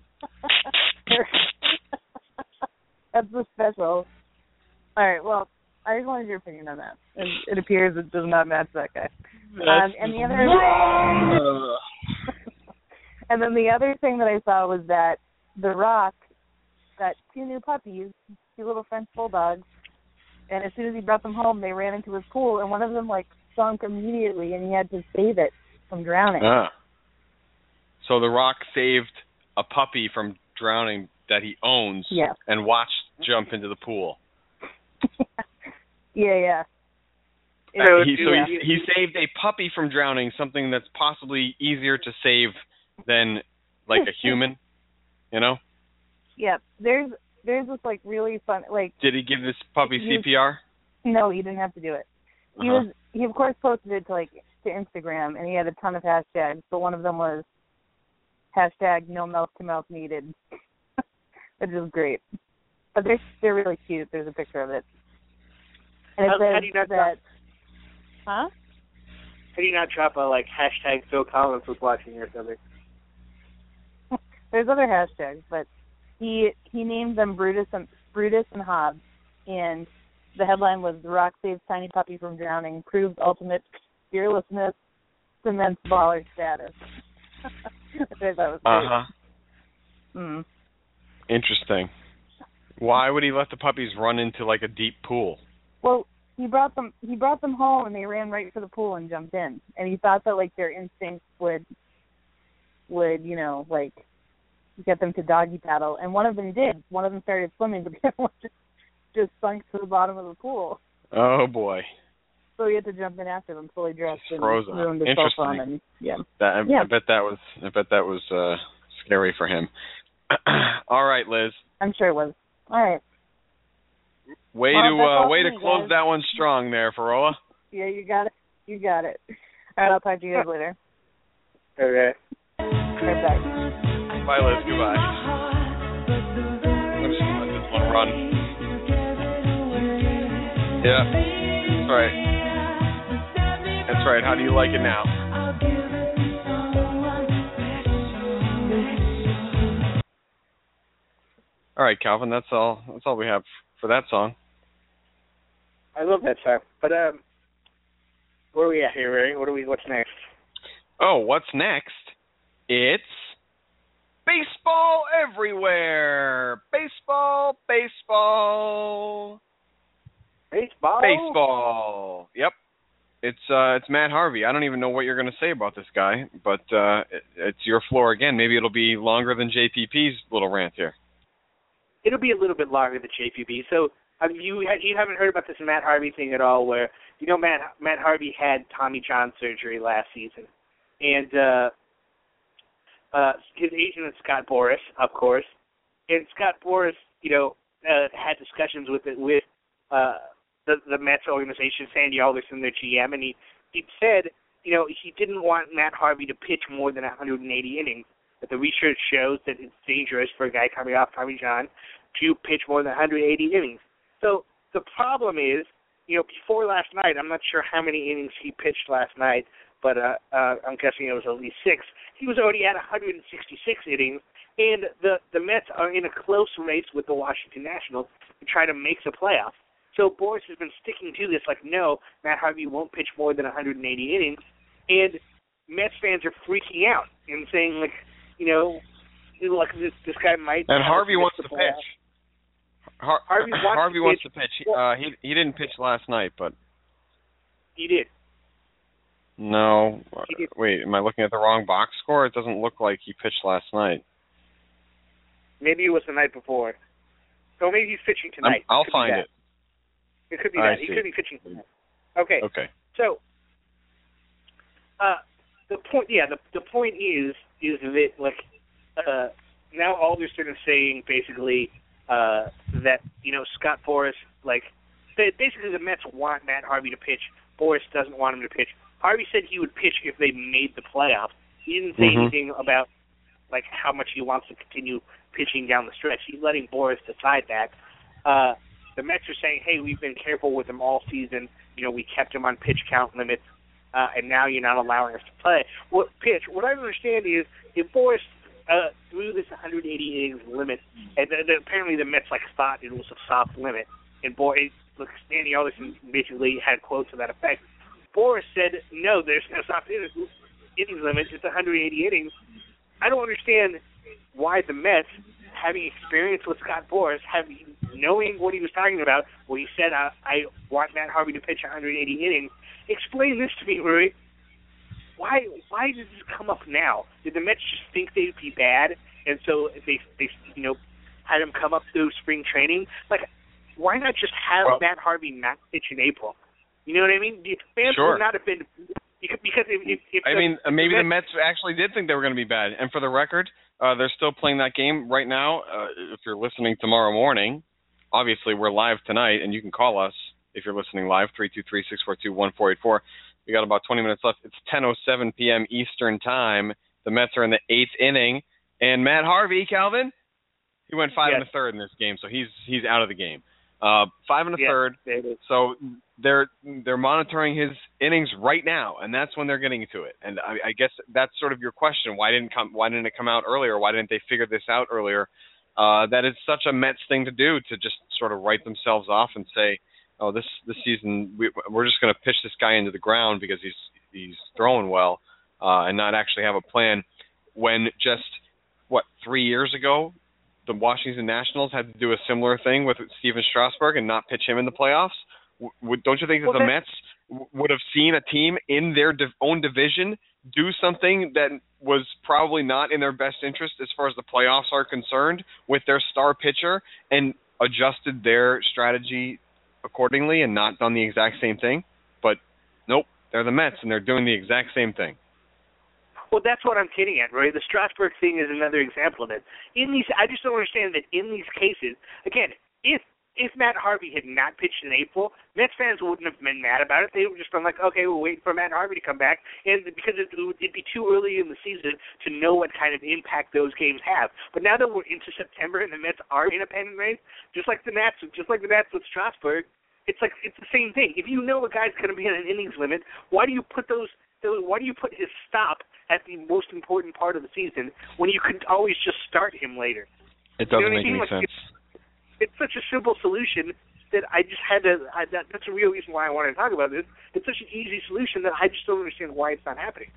That's the special. All right, well, I just wanted your opinion on that. It appears it does not match that guy. And the other, and then the other thing that I saw was that The Rock got 2 new puppies, 2 little French bulldogs, and as soon as he brought them home, they ran into his pool, and one of them like sunk immediately, and he had to save it from drowning. So The Rock saved a puppy from drowning that he owns, and watched jump into the pool. Yeah. He saved a puppy from drowning, something that's possibly easier to save than like a human, you know? Yeah. There's this like really fun like. Did he give this puppy CPR? No, he didn't have to do it. He of course posted it to Instagram, and he had a ton of hashtags, but one of them was hashtag no mouth to mouth needed. Which is great. But they're really cute. There's a picture of it. And it says how do you not that... How do you not drop a, hashtag Phil Collins was watching or something? There's other hashtags, but he named them Brutus and Hobbs, and the headline was The Rock saves tiny puppy from drowning, proves ultimate fearlessness, cements baller status. Which I thought was great. Interesting. Why would he let the puppies run into a deep pool? Well, he brought them home, and they ran right for the pool and jumped in. And he thought that their instincts would get them to doggy paddle. And one of them did. One of them started swimming, but the other one just sunk to the bottom of the pool. Oh boy. So he had to jump in after them, fully dressed, and frozen. ruined his cell phone. And I bet that was scary for him. All right, Liz. I'm sure it was. All right. Way to close that one strong there, Faroa. Yeah, you got it. All right, I'll talk to you guys later. Okay. Right back. Bye, Liz. Goodbye. I'm just going to let this one run. Yeah. That's right. That's right. How do you like it now? All right, Calvin. That's all we have for that song. I love that song. But where are we at here, Ray? What's next? Oh, what's next? It's baseball everywhere. Baseball. Yep. It's Matt Harvey. I don't even know what you're going to say about this guy, but it's your floor again. Maybe it'll be longer than JPP's little rant here. It'll be a little bit longer than JPP. So you haven't heard about this Matt Harvey thing at all, where Matt Harvey had Tommy John surgery last season, and his agent is Scott Boras, of course, and Scott Boras, had discussions with the Mets organization, Sandy Alderson, their GM, and he said, he didn't want Matt Harvey to pitch more than 180 innings. But the research shows that it's dangerous for a guy coming off Tommy John to pitch more than 180 innings. So the problem is, before last night, I'm not sure how many innings he pitched last night, but I'm guessing it was at least 6. He was already at 166 innings, and the Mets are in a close race with the Washington Nationals to try to make the playoffs. So Boras has been sticking to this, no, Matt Harvey won't pitch more than 180 innings, and Mets fans are freaking out and saying, this guy might. And Harvey wants to pitch. Harvey wants to pitch. He didn't pitch last night, but he did. No, wait. Am I looking at the wrong box score? It doesn't look like he pitched last night. Maybe it was the night before. So maybe he's pitching tonight. I'll find it. It could be that. He could be pitching tonight. Okay. So the point, the point is that now Alderson is saying basically that Scott Boras basically the Mets want Matt Harvey to pitch. Boras doesn't want him to pitch. Harvey said he would pitch if they made the playoffs. He didn't say anything about how much he wants to continue pitching down the stretch. He's letting Boras decide that. The Mets are saying, hey, we've been careful with him all season. We kept him on pitch count limits, and now you're not allowing us to play. What I understand is if Boras threw this 180 innings limit, and apparently the Mets thought it was a soft limit, and Sandy Alderson basically had quotes to that effect. Boras said, no, there's no soft innings limit. It's 180 innings. I don't understand why the Mets, having experience with Scott Boras, knowing what he was talking about, where he said, I want Matt Harvey to pitch 180 innings. Explain this to me, Rui. Why did this come up now? Did the Mets just think they'd be bad, and so they had him come up through spring training? Why not just have Matt Harvey not pitch in April? You know what I mean? The fans would not have been because if maybe the Mets actually did think they were going to be bad. And for the record, they're still playing that game right now. If you're listening tomorrow morning, obviously we're live tonight, and you can call us if you're listening live, 323-642-1484. We got about 20 minutes left. It's 10:07 p.m. Eastern Time. The Mets are in the 8th inning, and Matt Harvey, Calvin, he went 5 1/3 in this game, so he's out of the game. 5 1/3. So they're monitoring his innings right now, and that's when they're getting to it. And I guess that's sort of your question. Why didn't it come out earlier? Why didn't they figure this out earlier? That is such a Mets thing to do, to just sort of write themselves off and say, oh, this season we're just going to pitch this guy into the ground because he's throwing well, and not actually have a plan. When just 3 years ago, the Washington Nationals had to do a similar thing with Steven Strasburg and not pitch him in the playoffs. Don't you think that the Mets would have seen a team in their own division do something that was probably not in their best interest as far as the playoffs are concerned with their star pitcher, and adjusted their strategy accordingly and not done the exact same thing? But nope, they're the Mets and they're doing the exact same thing. Well, that's what I'm getting at, right? The Strasburg thing is another example of it. I just don't understand that in these cases, again, if Matt Harvey had not pitched in April, Mets fans wouldn't have been mad about it. They would have just been like, okay, we'll wait for Matt Harvey to come back, and because it'd be too early in the season to know what kind of impact those games have. But now that we're into September and the Mets are in a pennant race, just like the Nats with Strasburg, it's the same thing. If you know a guy's going to be on an innings limit, why do you put his stop at the most important part of the season when you could always just start him later? It doesn't make any sense. It's such a simple solution that I just had to. That's the real reason why I wanted to talk about this. It's such an easy solution that I just don't understand why it's not happening.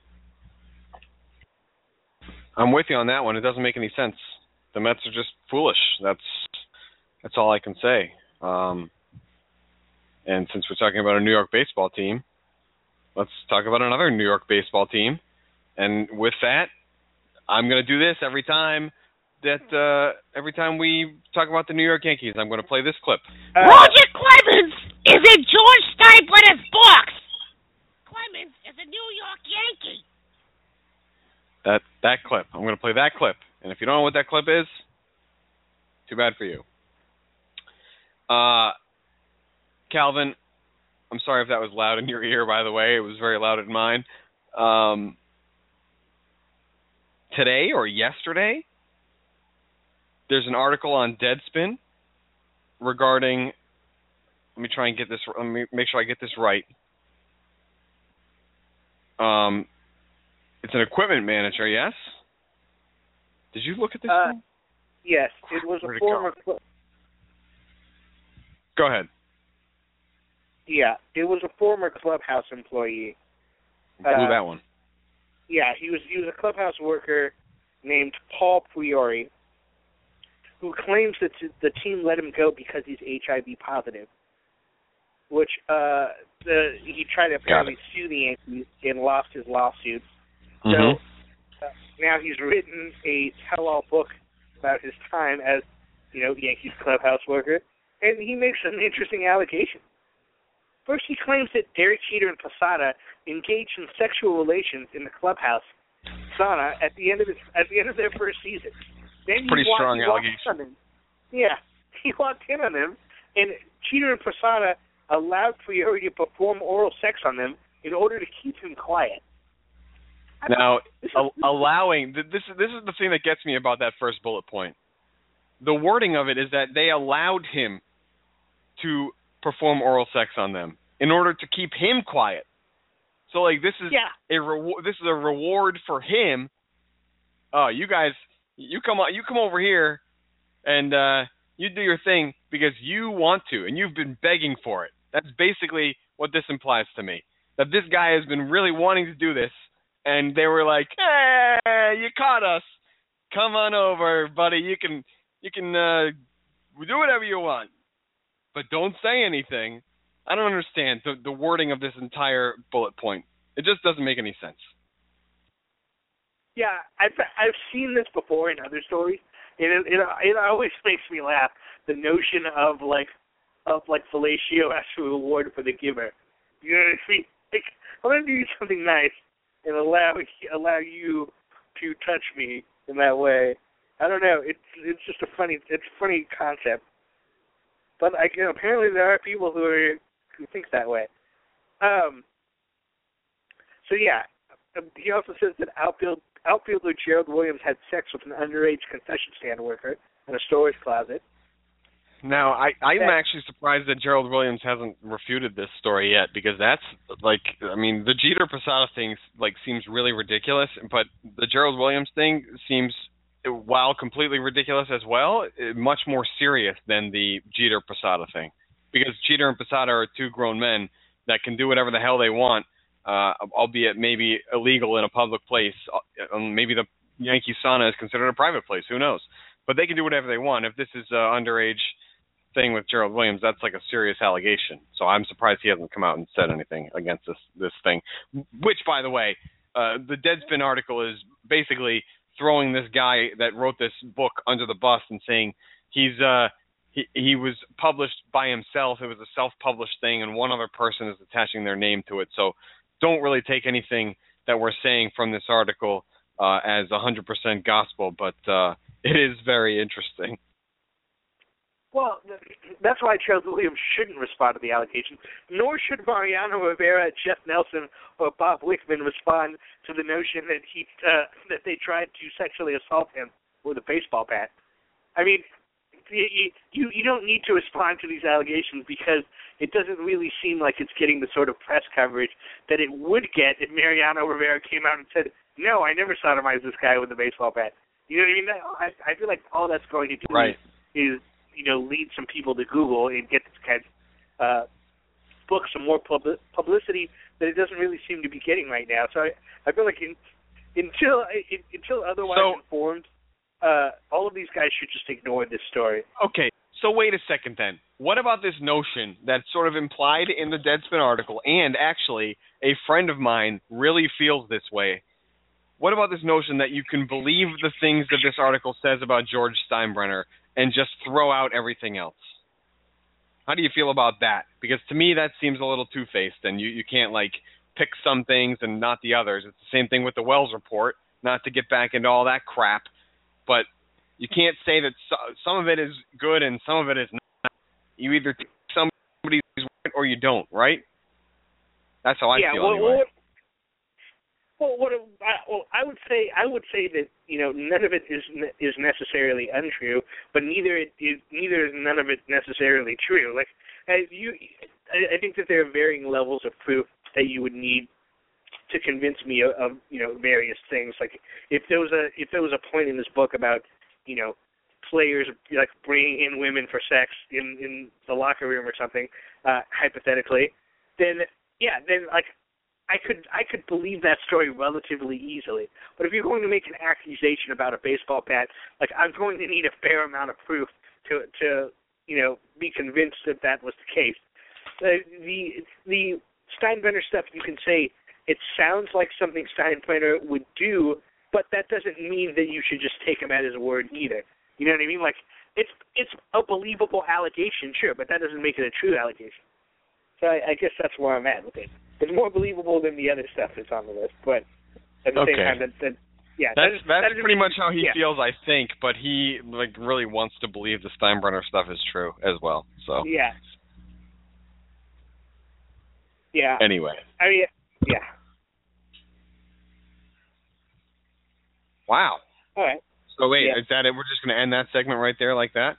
I'm with you on that one. It doesn't make any sense. The Mets are just foolish. That's all I can say. And since we're talking about a New York baseball team, let's talk about another New York baseball team. And with that, I'm going to do this every time we talk about the New York Yankees. I'm going to play this clip. Roger Clemens is in George Steinbrenner's box. Clemens is a New York Yankee. That clip. I'm going to play that clip. And if you don't know what that clip is, too bad for you. Calvin, I'm sorry if that was loud in your ear, by the way. It was very loud in mine. Today or yesterday, there's an article on Deadspin regarding, let me make sure I get this right. It's an equipment manager, yes? Did you look at this thing? Yes, it was a former... Go ahead. Yeah, it was a former Clubhouse employee. Blew that one. Yeah, he was a Clubhouse worker named Paul Priori, who claims that the team let him go because he's HIV positive, which he tried to apparently sue the Yankees and lost his lawsuit. So now he's written a tell-all book about his time as, Yankees Clubhouse worker, and he makes some interesting allegations. First, he claims that Derek Jeter and Posada engaged in sexual relations in the clubhouse sauna at the end of their first season. Then pretty strong allegation. Yeah, he walked in on them, and Jeter and Posada allowed Priori to perform oral sex on them in order to keep him quiet. Now, allowing this is the thing that gets me about that first bullet point. The wording of it is that they allowed him to perform oral sex on them in order to keep him quiet. So, this is this is a reward for him. Oh, you guys, you come over here, and you do your thing because you want to, and you've been begging for it. That's basically what this implies to me. That this guy has been really wanting to do this, and they were like, "Hey, you caught us. Come on over, buddy. You can do whatever you want, but don't say anything." I don't understand the wording of this entire bullet point. It just doesn't make any sense. Yeah, I've seen this before in other stories, and it always makes me laugh. The notion of fellatio as a reward for the giver. You know what I mean? I'm gonna do something nice and allow you to touch me in that way. I don't know. It's just a funny concept. But apparently there are people who think that way. So yeah, he also says that outfielder Gerald Williams had sex with an underage concession stand worker in a storage closet. Now, I'm actually surprised that Gerald Williams hasn't refuted this story yet, because that's, the Jeter-Posada thing, seems really ridiculous, but the Gerald Williams thing seems, while completely ridiculous as well, much more serious than the Jeter-Posada thing. Because Jeter and Posada are two grown men that can do whatever the hell they want, albeit maybe illegal in a public place. Maybe the Yankee sauna is considered a private place. Who knows? But they can do whatever they want. If this is an underage thing with Gerald Williams, that's a serious allegation. So I'm surprised he hasn't come out and said anything against this thing. Which, by the way, the Deadspin article is basically throwing this guy that wrote this book under the bus and saying he was published by himself. It was a self-published thing, and one other person is attaching their name to it. So don't really take anything that we're saying from this article as 100% gospel, but it is very interesting. Well, that's why Charles Williams shouldn't respond to the allegations, nor should Mariano Rivera, Jeff Nelson, or Bob Wickman respond to the notion that that they tried to sexually assault him with a baseball bat. I mean, you don't need to respond to these allegations because it doesn't really seem like it's getting the sort of press coverage that it would get if Mariano Rivera came out and said, "No, I never sodomized this guy with a baseball bat." You know what I mean? I feel like all that's going to do is lead some people to Google and get this guy's book some more publicity that it doesn't really seem to be getting right now. So I feel like until otherwise informed, all of these guys should just ignore this story. Okay, so wait a second then. What about this notion that's sort of implied in the Deadspin article, and actually a friend of mine really feels this way? What about this notion that you can believe the things that this article says about George Steinbrenner and just throw out everything else? How do you feel about that? Because to me that seems a little two-faced, and you can't pick some things and not the others. It's the same thing with the Wells report. not to get back into all that crap, but you can't say that some of it is good and some of it is not. You either take somebody's word or you don't, right? That's how I feel anyway. I would say that none of it is necessarily untrue, but neither is none of it necessarily true. Like I think that there are varying levels of proof that you would need to convince me of various things. Like if there was a point in this book about players like bringing in women for sex in the locker room or something, hypothetically, then like I could believe that story relatively easily. But if you're going to make an accusation about a baseball bat, like I'm going to need a fair amount of proof to be convinced that was the case. The Steinbrenner stuff, you can say it sounds like something Steinbrenner would do, but that doesn't mean that you should just take him at his word either. You know what I mean? Like it's a believable allegation, sure, but that doesn't make it a true allegation. So I guess that's where I'm at with it. It's more believable than the other stuff that's on the list, but at the same time, that's pretty much how he feels, I think. But he really wants to believe the Steinbrenner stuff is true as well. So yeah. Anyway, I mean, yeah. Wow. All right. So wait, is that it? We're just going to end that segment right there, like that?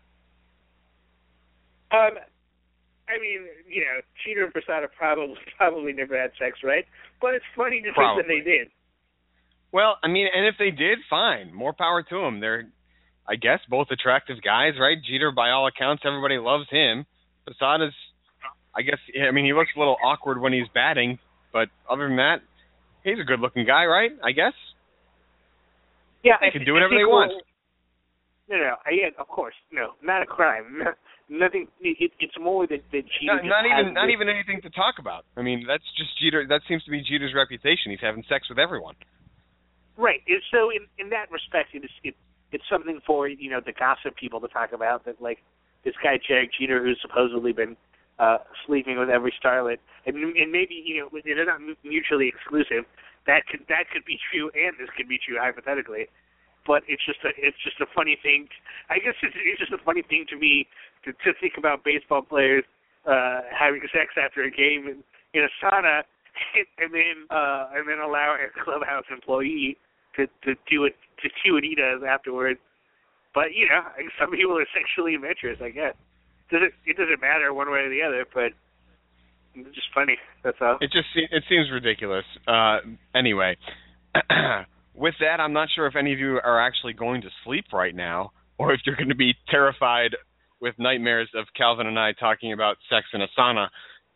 I mean, Jeter and Posada probably never had sex, right? But it's funny to think that they did. Well, I mean, and if they did, fine. More power to them. They're, I guess, both attractive guys, right? Jeter, by all accounts, everybody loves him. Posada's, I guess, I mean, he looks a little awkward when he's batting, but other than that, he's a good-looking guy, right? I guess. Yeah, they can do whatever they want. No, of course, no, not a crime. Nothing. It's more that Jeter. Not even anything to talk about. I mean, that's just Jeter. That seems to be Jeter's reputation. He's having sex with everyone. Right. So in that respect, it's something for the gossip people to talk about. That like this guy Derek Jeter, who's supposedly been sleeping with every starlet, and maybe they're not mutually exclusive. That could be true, and this could be true hypothetically. But it's just a funny thing. I guess it's just a funny thing to me to think about baseball players having sex after a game in a sauna, and then allow a clubhouse employee to do it to Chihuahua afterwards. But some people are sexually adventurous, I guess. It doesn't matter one way or the other, but it's just funny. That's all. It seems ridiculous. Anyway. With that, I'm not sure if any of you are actually going to sleep right now, or if you're going to be terrified with nightmares of Calvin and I talking about sex in a sauna.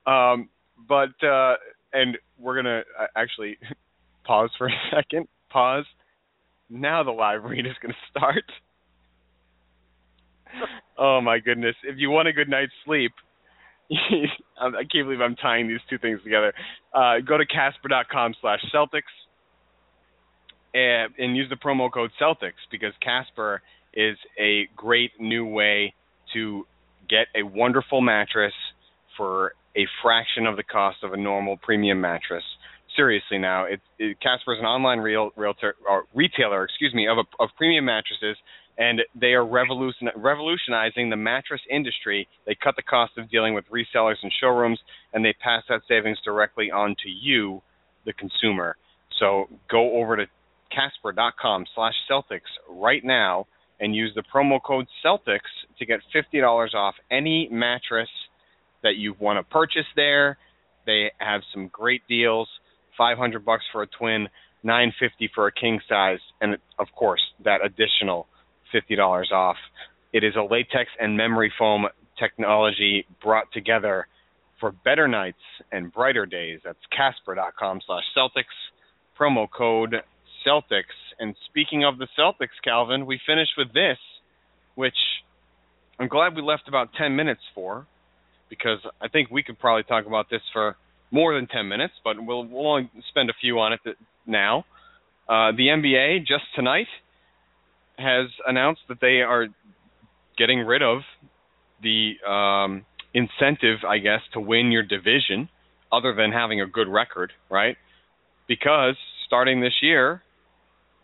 And we're going to actually pause for a second. Pause. Now the live read is going to start. Oh, my goodness. If you want a good night's sleep, I can't believe I'm tying these two things together. Go to Casper.com/Celtics. And use the promo code Celtics, because Casper is a great new way to get a wonderful mattress for a fraction of the cost of a normal premium mattress. Seriously now, Casper is an online retailer of premium mattresses, and they are revolutionizing the mattress industry. They cut the cost of dealing with resellers and showrooms, and they pass that savings directly on to you, the consumer. So go over to Casper.com/Celtics right now and use the promo code Celtics to get $50 off any mattress that you want to purchase there. They have some great deals: $500 for a twin, $950 for a king size, and of course that additional $50 off. It is a latex and memory foam technology brought together for better nights and brighter days. That's Casper.com/Celtics, promo code Celtics. And speaking of the Celtics, Calvin, we finished with this, which I'm glad we left about 10 minutes for, because I think we could probably talk about this for more than 10 minutes, but we'll only spend a few on it now. The NBA, just tonight, has announced that they are getting rid of the incentive, I guess, to win your division, other than having a good record, right? Because starting this year,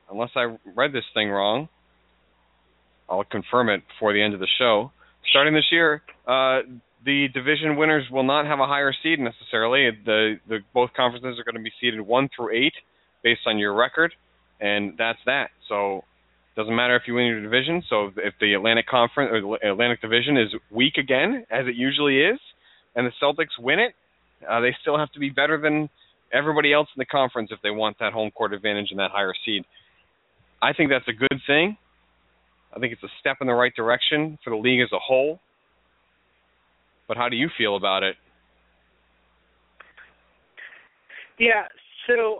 unless I read this thing wrong, I'll confirm it before the end of the show. Starting this year, the division winners will not have a higher seed necessarily. Both conferences are going to be seeded 1 through 8 based on your record, and that's that. So it doesn't matter if you win your division. So if the Atlantic Conference or the Atlantic Division is weak again, as it usually is, and the Celtics win it, they still have to be better than everybody else in the conference if they want that home court advantage and that higher seed. I think that's a good thing. I think it's a step in the right direction for the league as a whole. But how do you feel about it? Yeah, so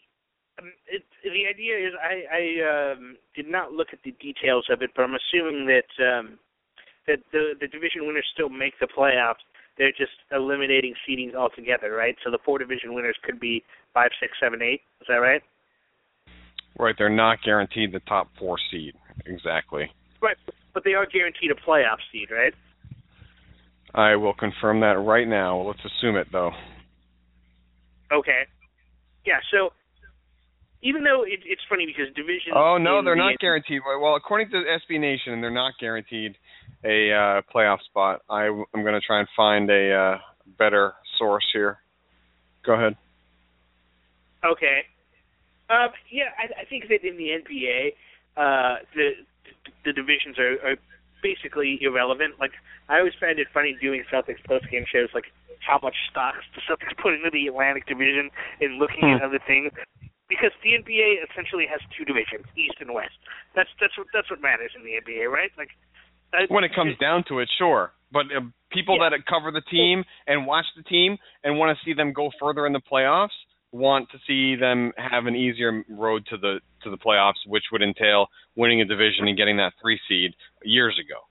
the idea is I did not look at the details of it, but I'm assuming that the division winners still make the playoffs. They're just eliminating seedings altogether, right? So the 4 division winners could be 5, 6, 7, 8. Is that right? Right. They're not guaranteed the top 4 seed. Exactly. Right, but they are guaranteed a playoff seed, right? I will confirm that right now. Let's assume it, though. Okay. Yeah, so even though it's funny because division... Oh, no, they're not guaranteed. Well, according to SB Nation, they're not guaranteed a playoff spot. I'm going to try and find a better source here. Go ahead. Okay. Yeah, I think that in the NBA, the divisions are basically irrelevant. Like, I always find it funny doing Celtics post-game shows, like how much stock the Celtics put into the Atlantic Division and looking at other things. Because the NBA essentially has 2 divisions, East and West. That's what matters in the NBA, right? Like, when it comes down to it, sure. But people that cover the team and watch the team and want to see them go further in the playoffs want to see them have an easier road to the playoffs, which would entail winning a division and getting that 3 seed years ago.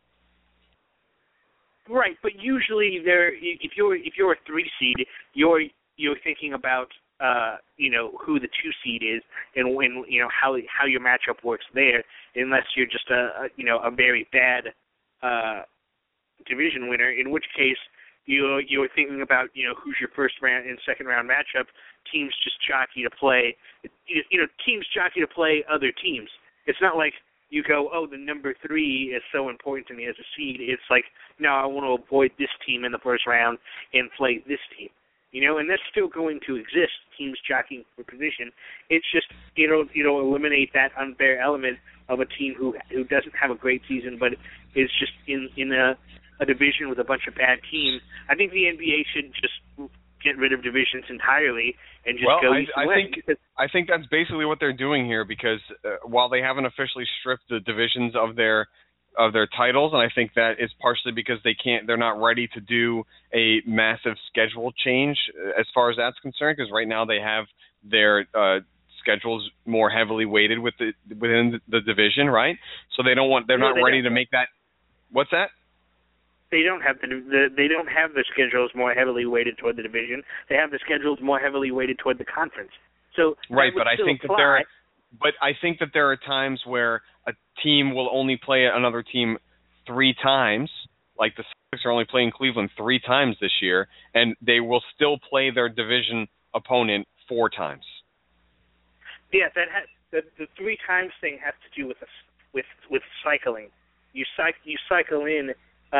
Right, but usually if you're a 3 seed, you're thinking about who the 2 seed is and when how your matchup works there, unless you're just a very bad division winner, in which case you're thinking about who's your first round and second round matchup. Teams just jockey to play. Teams jockey to play other teams. It's not like you go, oh, the number 3 is so important to me as a seed. It's like, no, I want to avoid this team in the first round and play this team. And that's still going to exist. Teams jockeying for position. It's just eliminate that unfair element of a team who doesn't have a great season, but is just in a division with a bunch of bad teams. I think the NBA should just get rid of divisions entirely and just go east and west. I think that's basically what they're doing here, because while they haven't officially stripped the divisions of their titles, and I think that is partially because they're not ready to do a massive schedule change as far as that's concerned, because right now they have their schedules more heavily weighted within the division, right? So they're not ready to make that. What's that? They don't have the schedules more heavily weighted toward the division. They have the schedules more heavily weighted toward the conference. So right, but I think that there are times where a team will only play another team 3 times, like the Celtics are only playing Cleveland 3 times this year, and they will still play their division opponent 4 times. Yeah, the 3 times thing has to do with cycling. You cycle in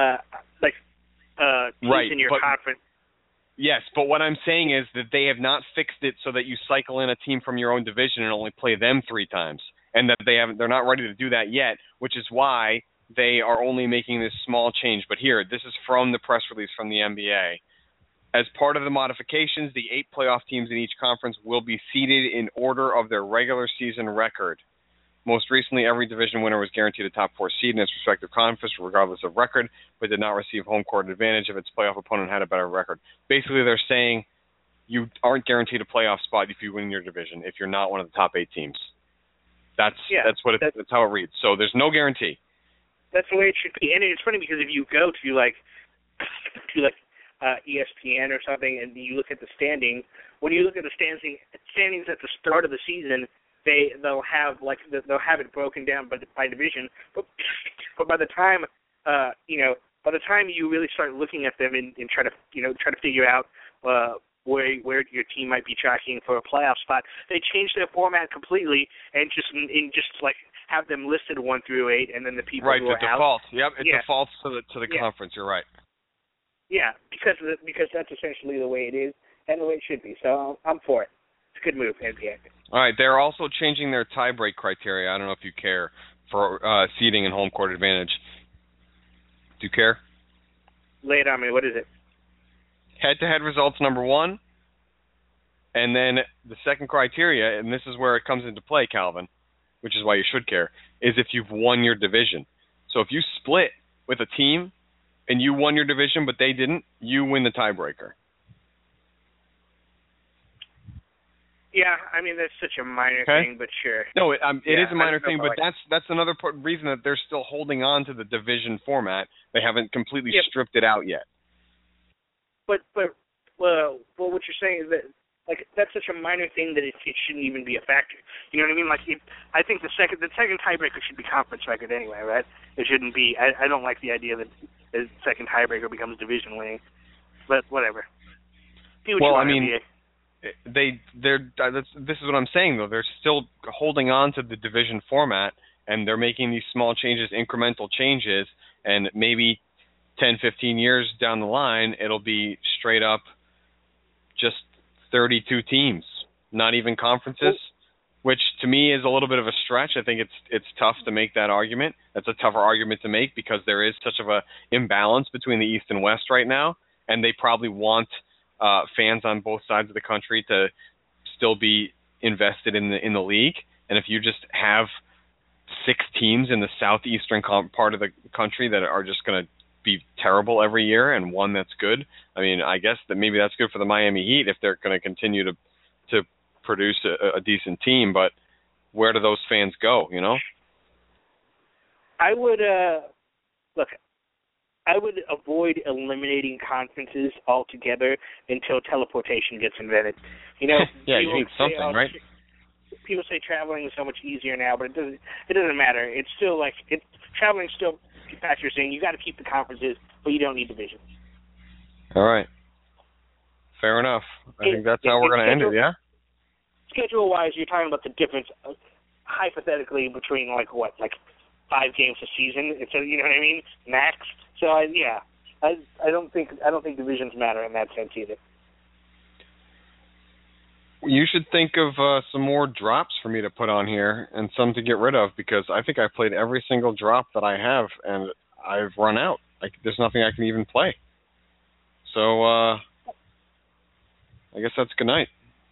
teams in your conference. Yes, but what I'm saying is that they have not fixed it so that you cycle in a team from your own division and only play them 3 times, and that they're not ready to do that yet, which is why they are only making this small change. But here, this is from the press release from the NBA. As part of the modifications, the 8 playoff teams in each conference will be seeded in order of their regular season record. Most recently, every division winner was guaranteed a top 4 seed in its respective conference, regardless of record, but did not receive home court advantage if its playoff opponent had a better record. Basically, they're saying you aren't guaranteed a playoff spot if you win your division, if you're not one of the top 8 teams. That's how it reads. So there's no guarantee. That's the way it should be. And it's funny because if you go to ESPN or something and you look at the standing, when you look at the standings at the start of the season, they'll have it broken down by division, but by the time you really start looking at them and try to figure out where your team might be tracking for a playoff spot. They changed their format completely and just like have them listed 1 through 8, and then the people right, who are default. out. Yep, it defaults to the conference. You're right. Yeah, because that's essentially the way it is and the way it should be. So I'm for it. It's a good move, NBA. All right, they're also changing their tiebreak criteria. I don't know if you care for seeding and home court advantage. Do you care? Lay it on me. What is it? Head-to-head results, number 1. And then the second criteria, and this is where it comes into play, Calvin, which is why you should care, is if you've won your division. So if you split with a team and you won your division but they didn't, you win the tiebreaker. Yeah, I mean, that's such a minor thing, but sure. No, it is a minor thing, but that's another reason that they're still holding on to the division format. They haven't completely stripped it out yet. But what you're saying is that, like, that's such a minor thing that it shouldn't even be a factor. You know what I mean? Like, I think the second tiebreaker should be conference record anyway, right? It shouldn't be. I don't like the idea that the second tiebreaker becomes division winning, but whatever. Do what you want, NBA. This is what I'm saying, though. They're still holding on to the division format, and they're making these small changes, incremental changes, and maybe 10, 15 years down the line, it'll be straight up just 32 teams, not even conferences, which to me is a little bit of a stretch. I think it's tough to make that argument. That's a tougher argument to make because there is such of a imbalance between the East and West right now, and they probably want fans on both sides of the country to still be invested in the league. And if you just have 6 teams in the southeastern part of the country that are just going to be terrible every year and one that's good, I mean, I guess that maybe that's good for the Miami Heat if they're going to continue to produce a decent team. But where do those fans go, you know? I would I would avoid eliminating conferences altogether until teleportation gets invented. You know, yeah, you need something, right? People say traveling is so much easier now, but it doesn't matter. It's still traveling still factors in. You got to keep the conferences, but you don't need divisions. All right, fair enough. I think that's how we're going to end it. Yeah. Schedule-wise, you're talking about the difference, hypothetically, between 5 games a season. It's you know what I mean, max. So I don't think divisions matter in that sense either. You should think of some more drops for me to put on here and some to get rid of because I think I've played every single drop that I have and I've run out. There's nothing I can even play. So I guess that's good night.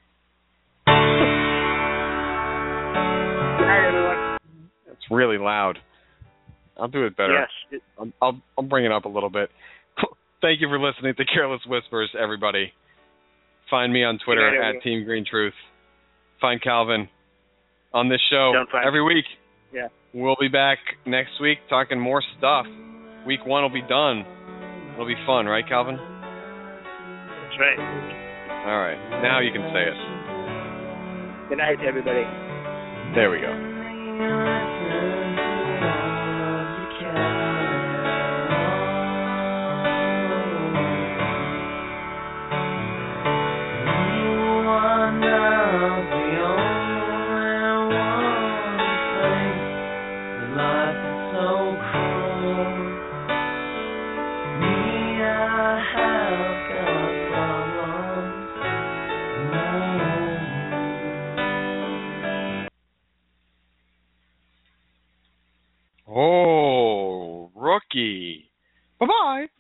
Good night, everyone. It's really loud. I'll do it better. Yes. I'll bring it up a little bit. Thank you for listening to Careless Whispers, everybody. Find me on Twitter at Team Green Truth. Find Calvin on this show every week. Yeah. We'll be back next week talking more stuff. Week 1 will be done. It'll be fun, right, Calvin? That's right. All right. Now you can say it. Good night, everybody. There we go. Oh, rookie. Bye-bye.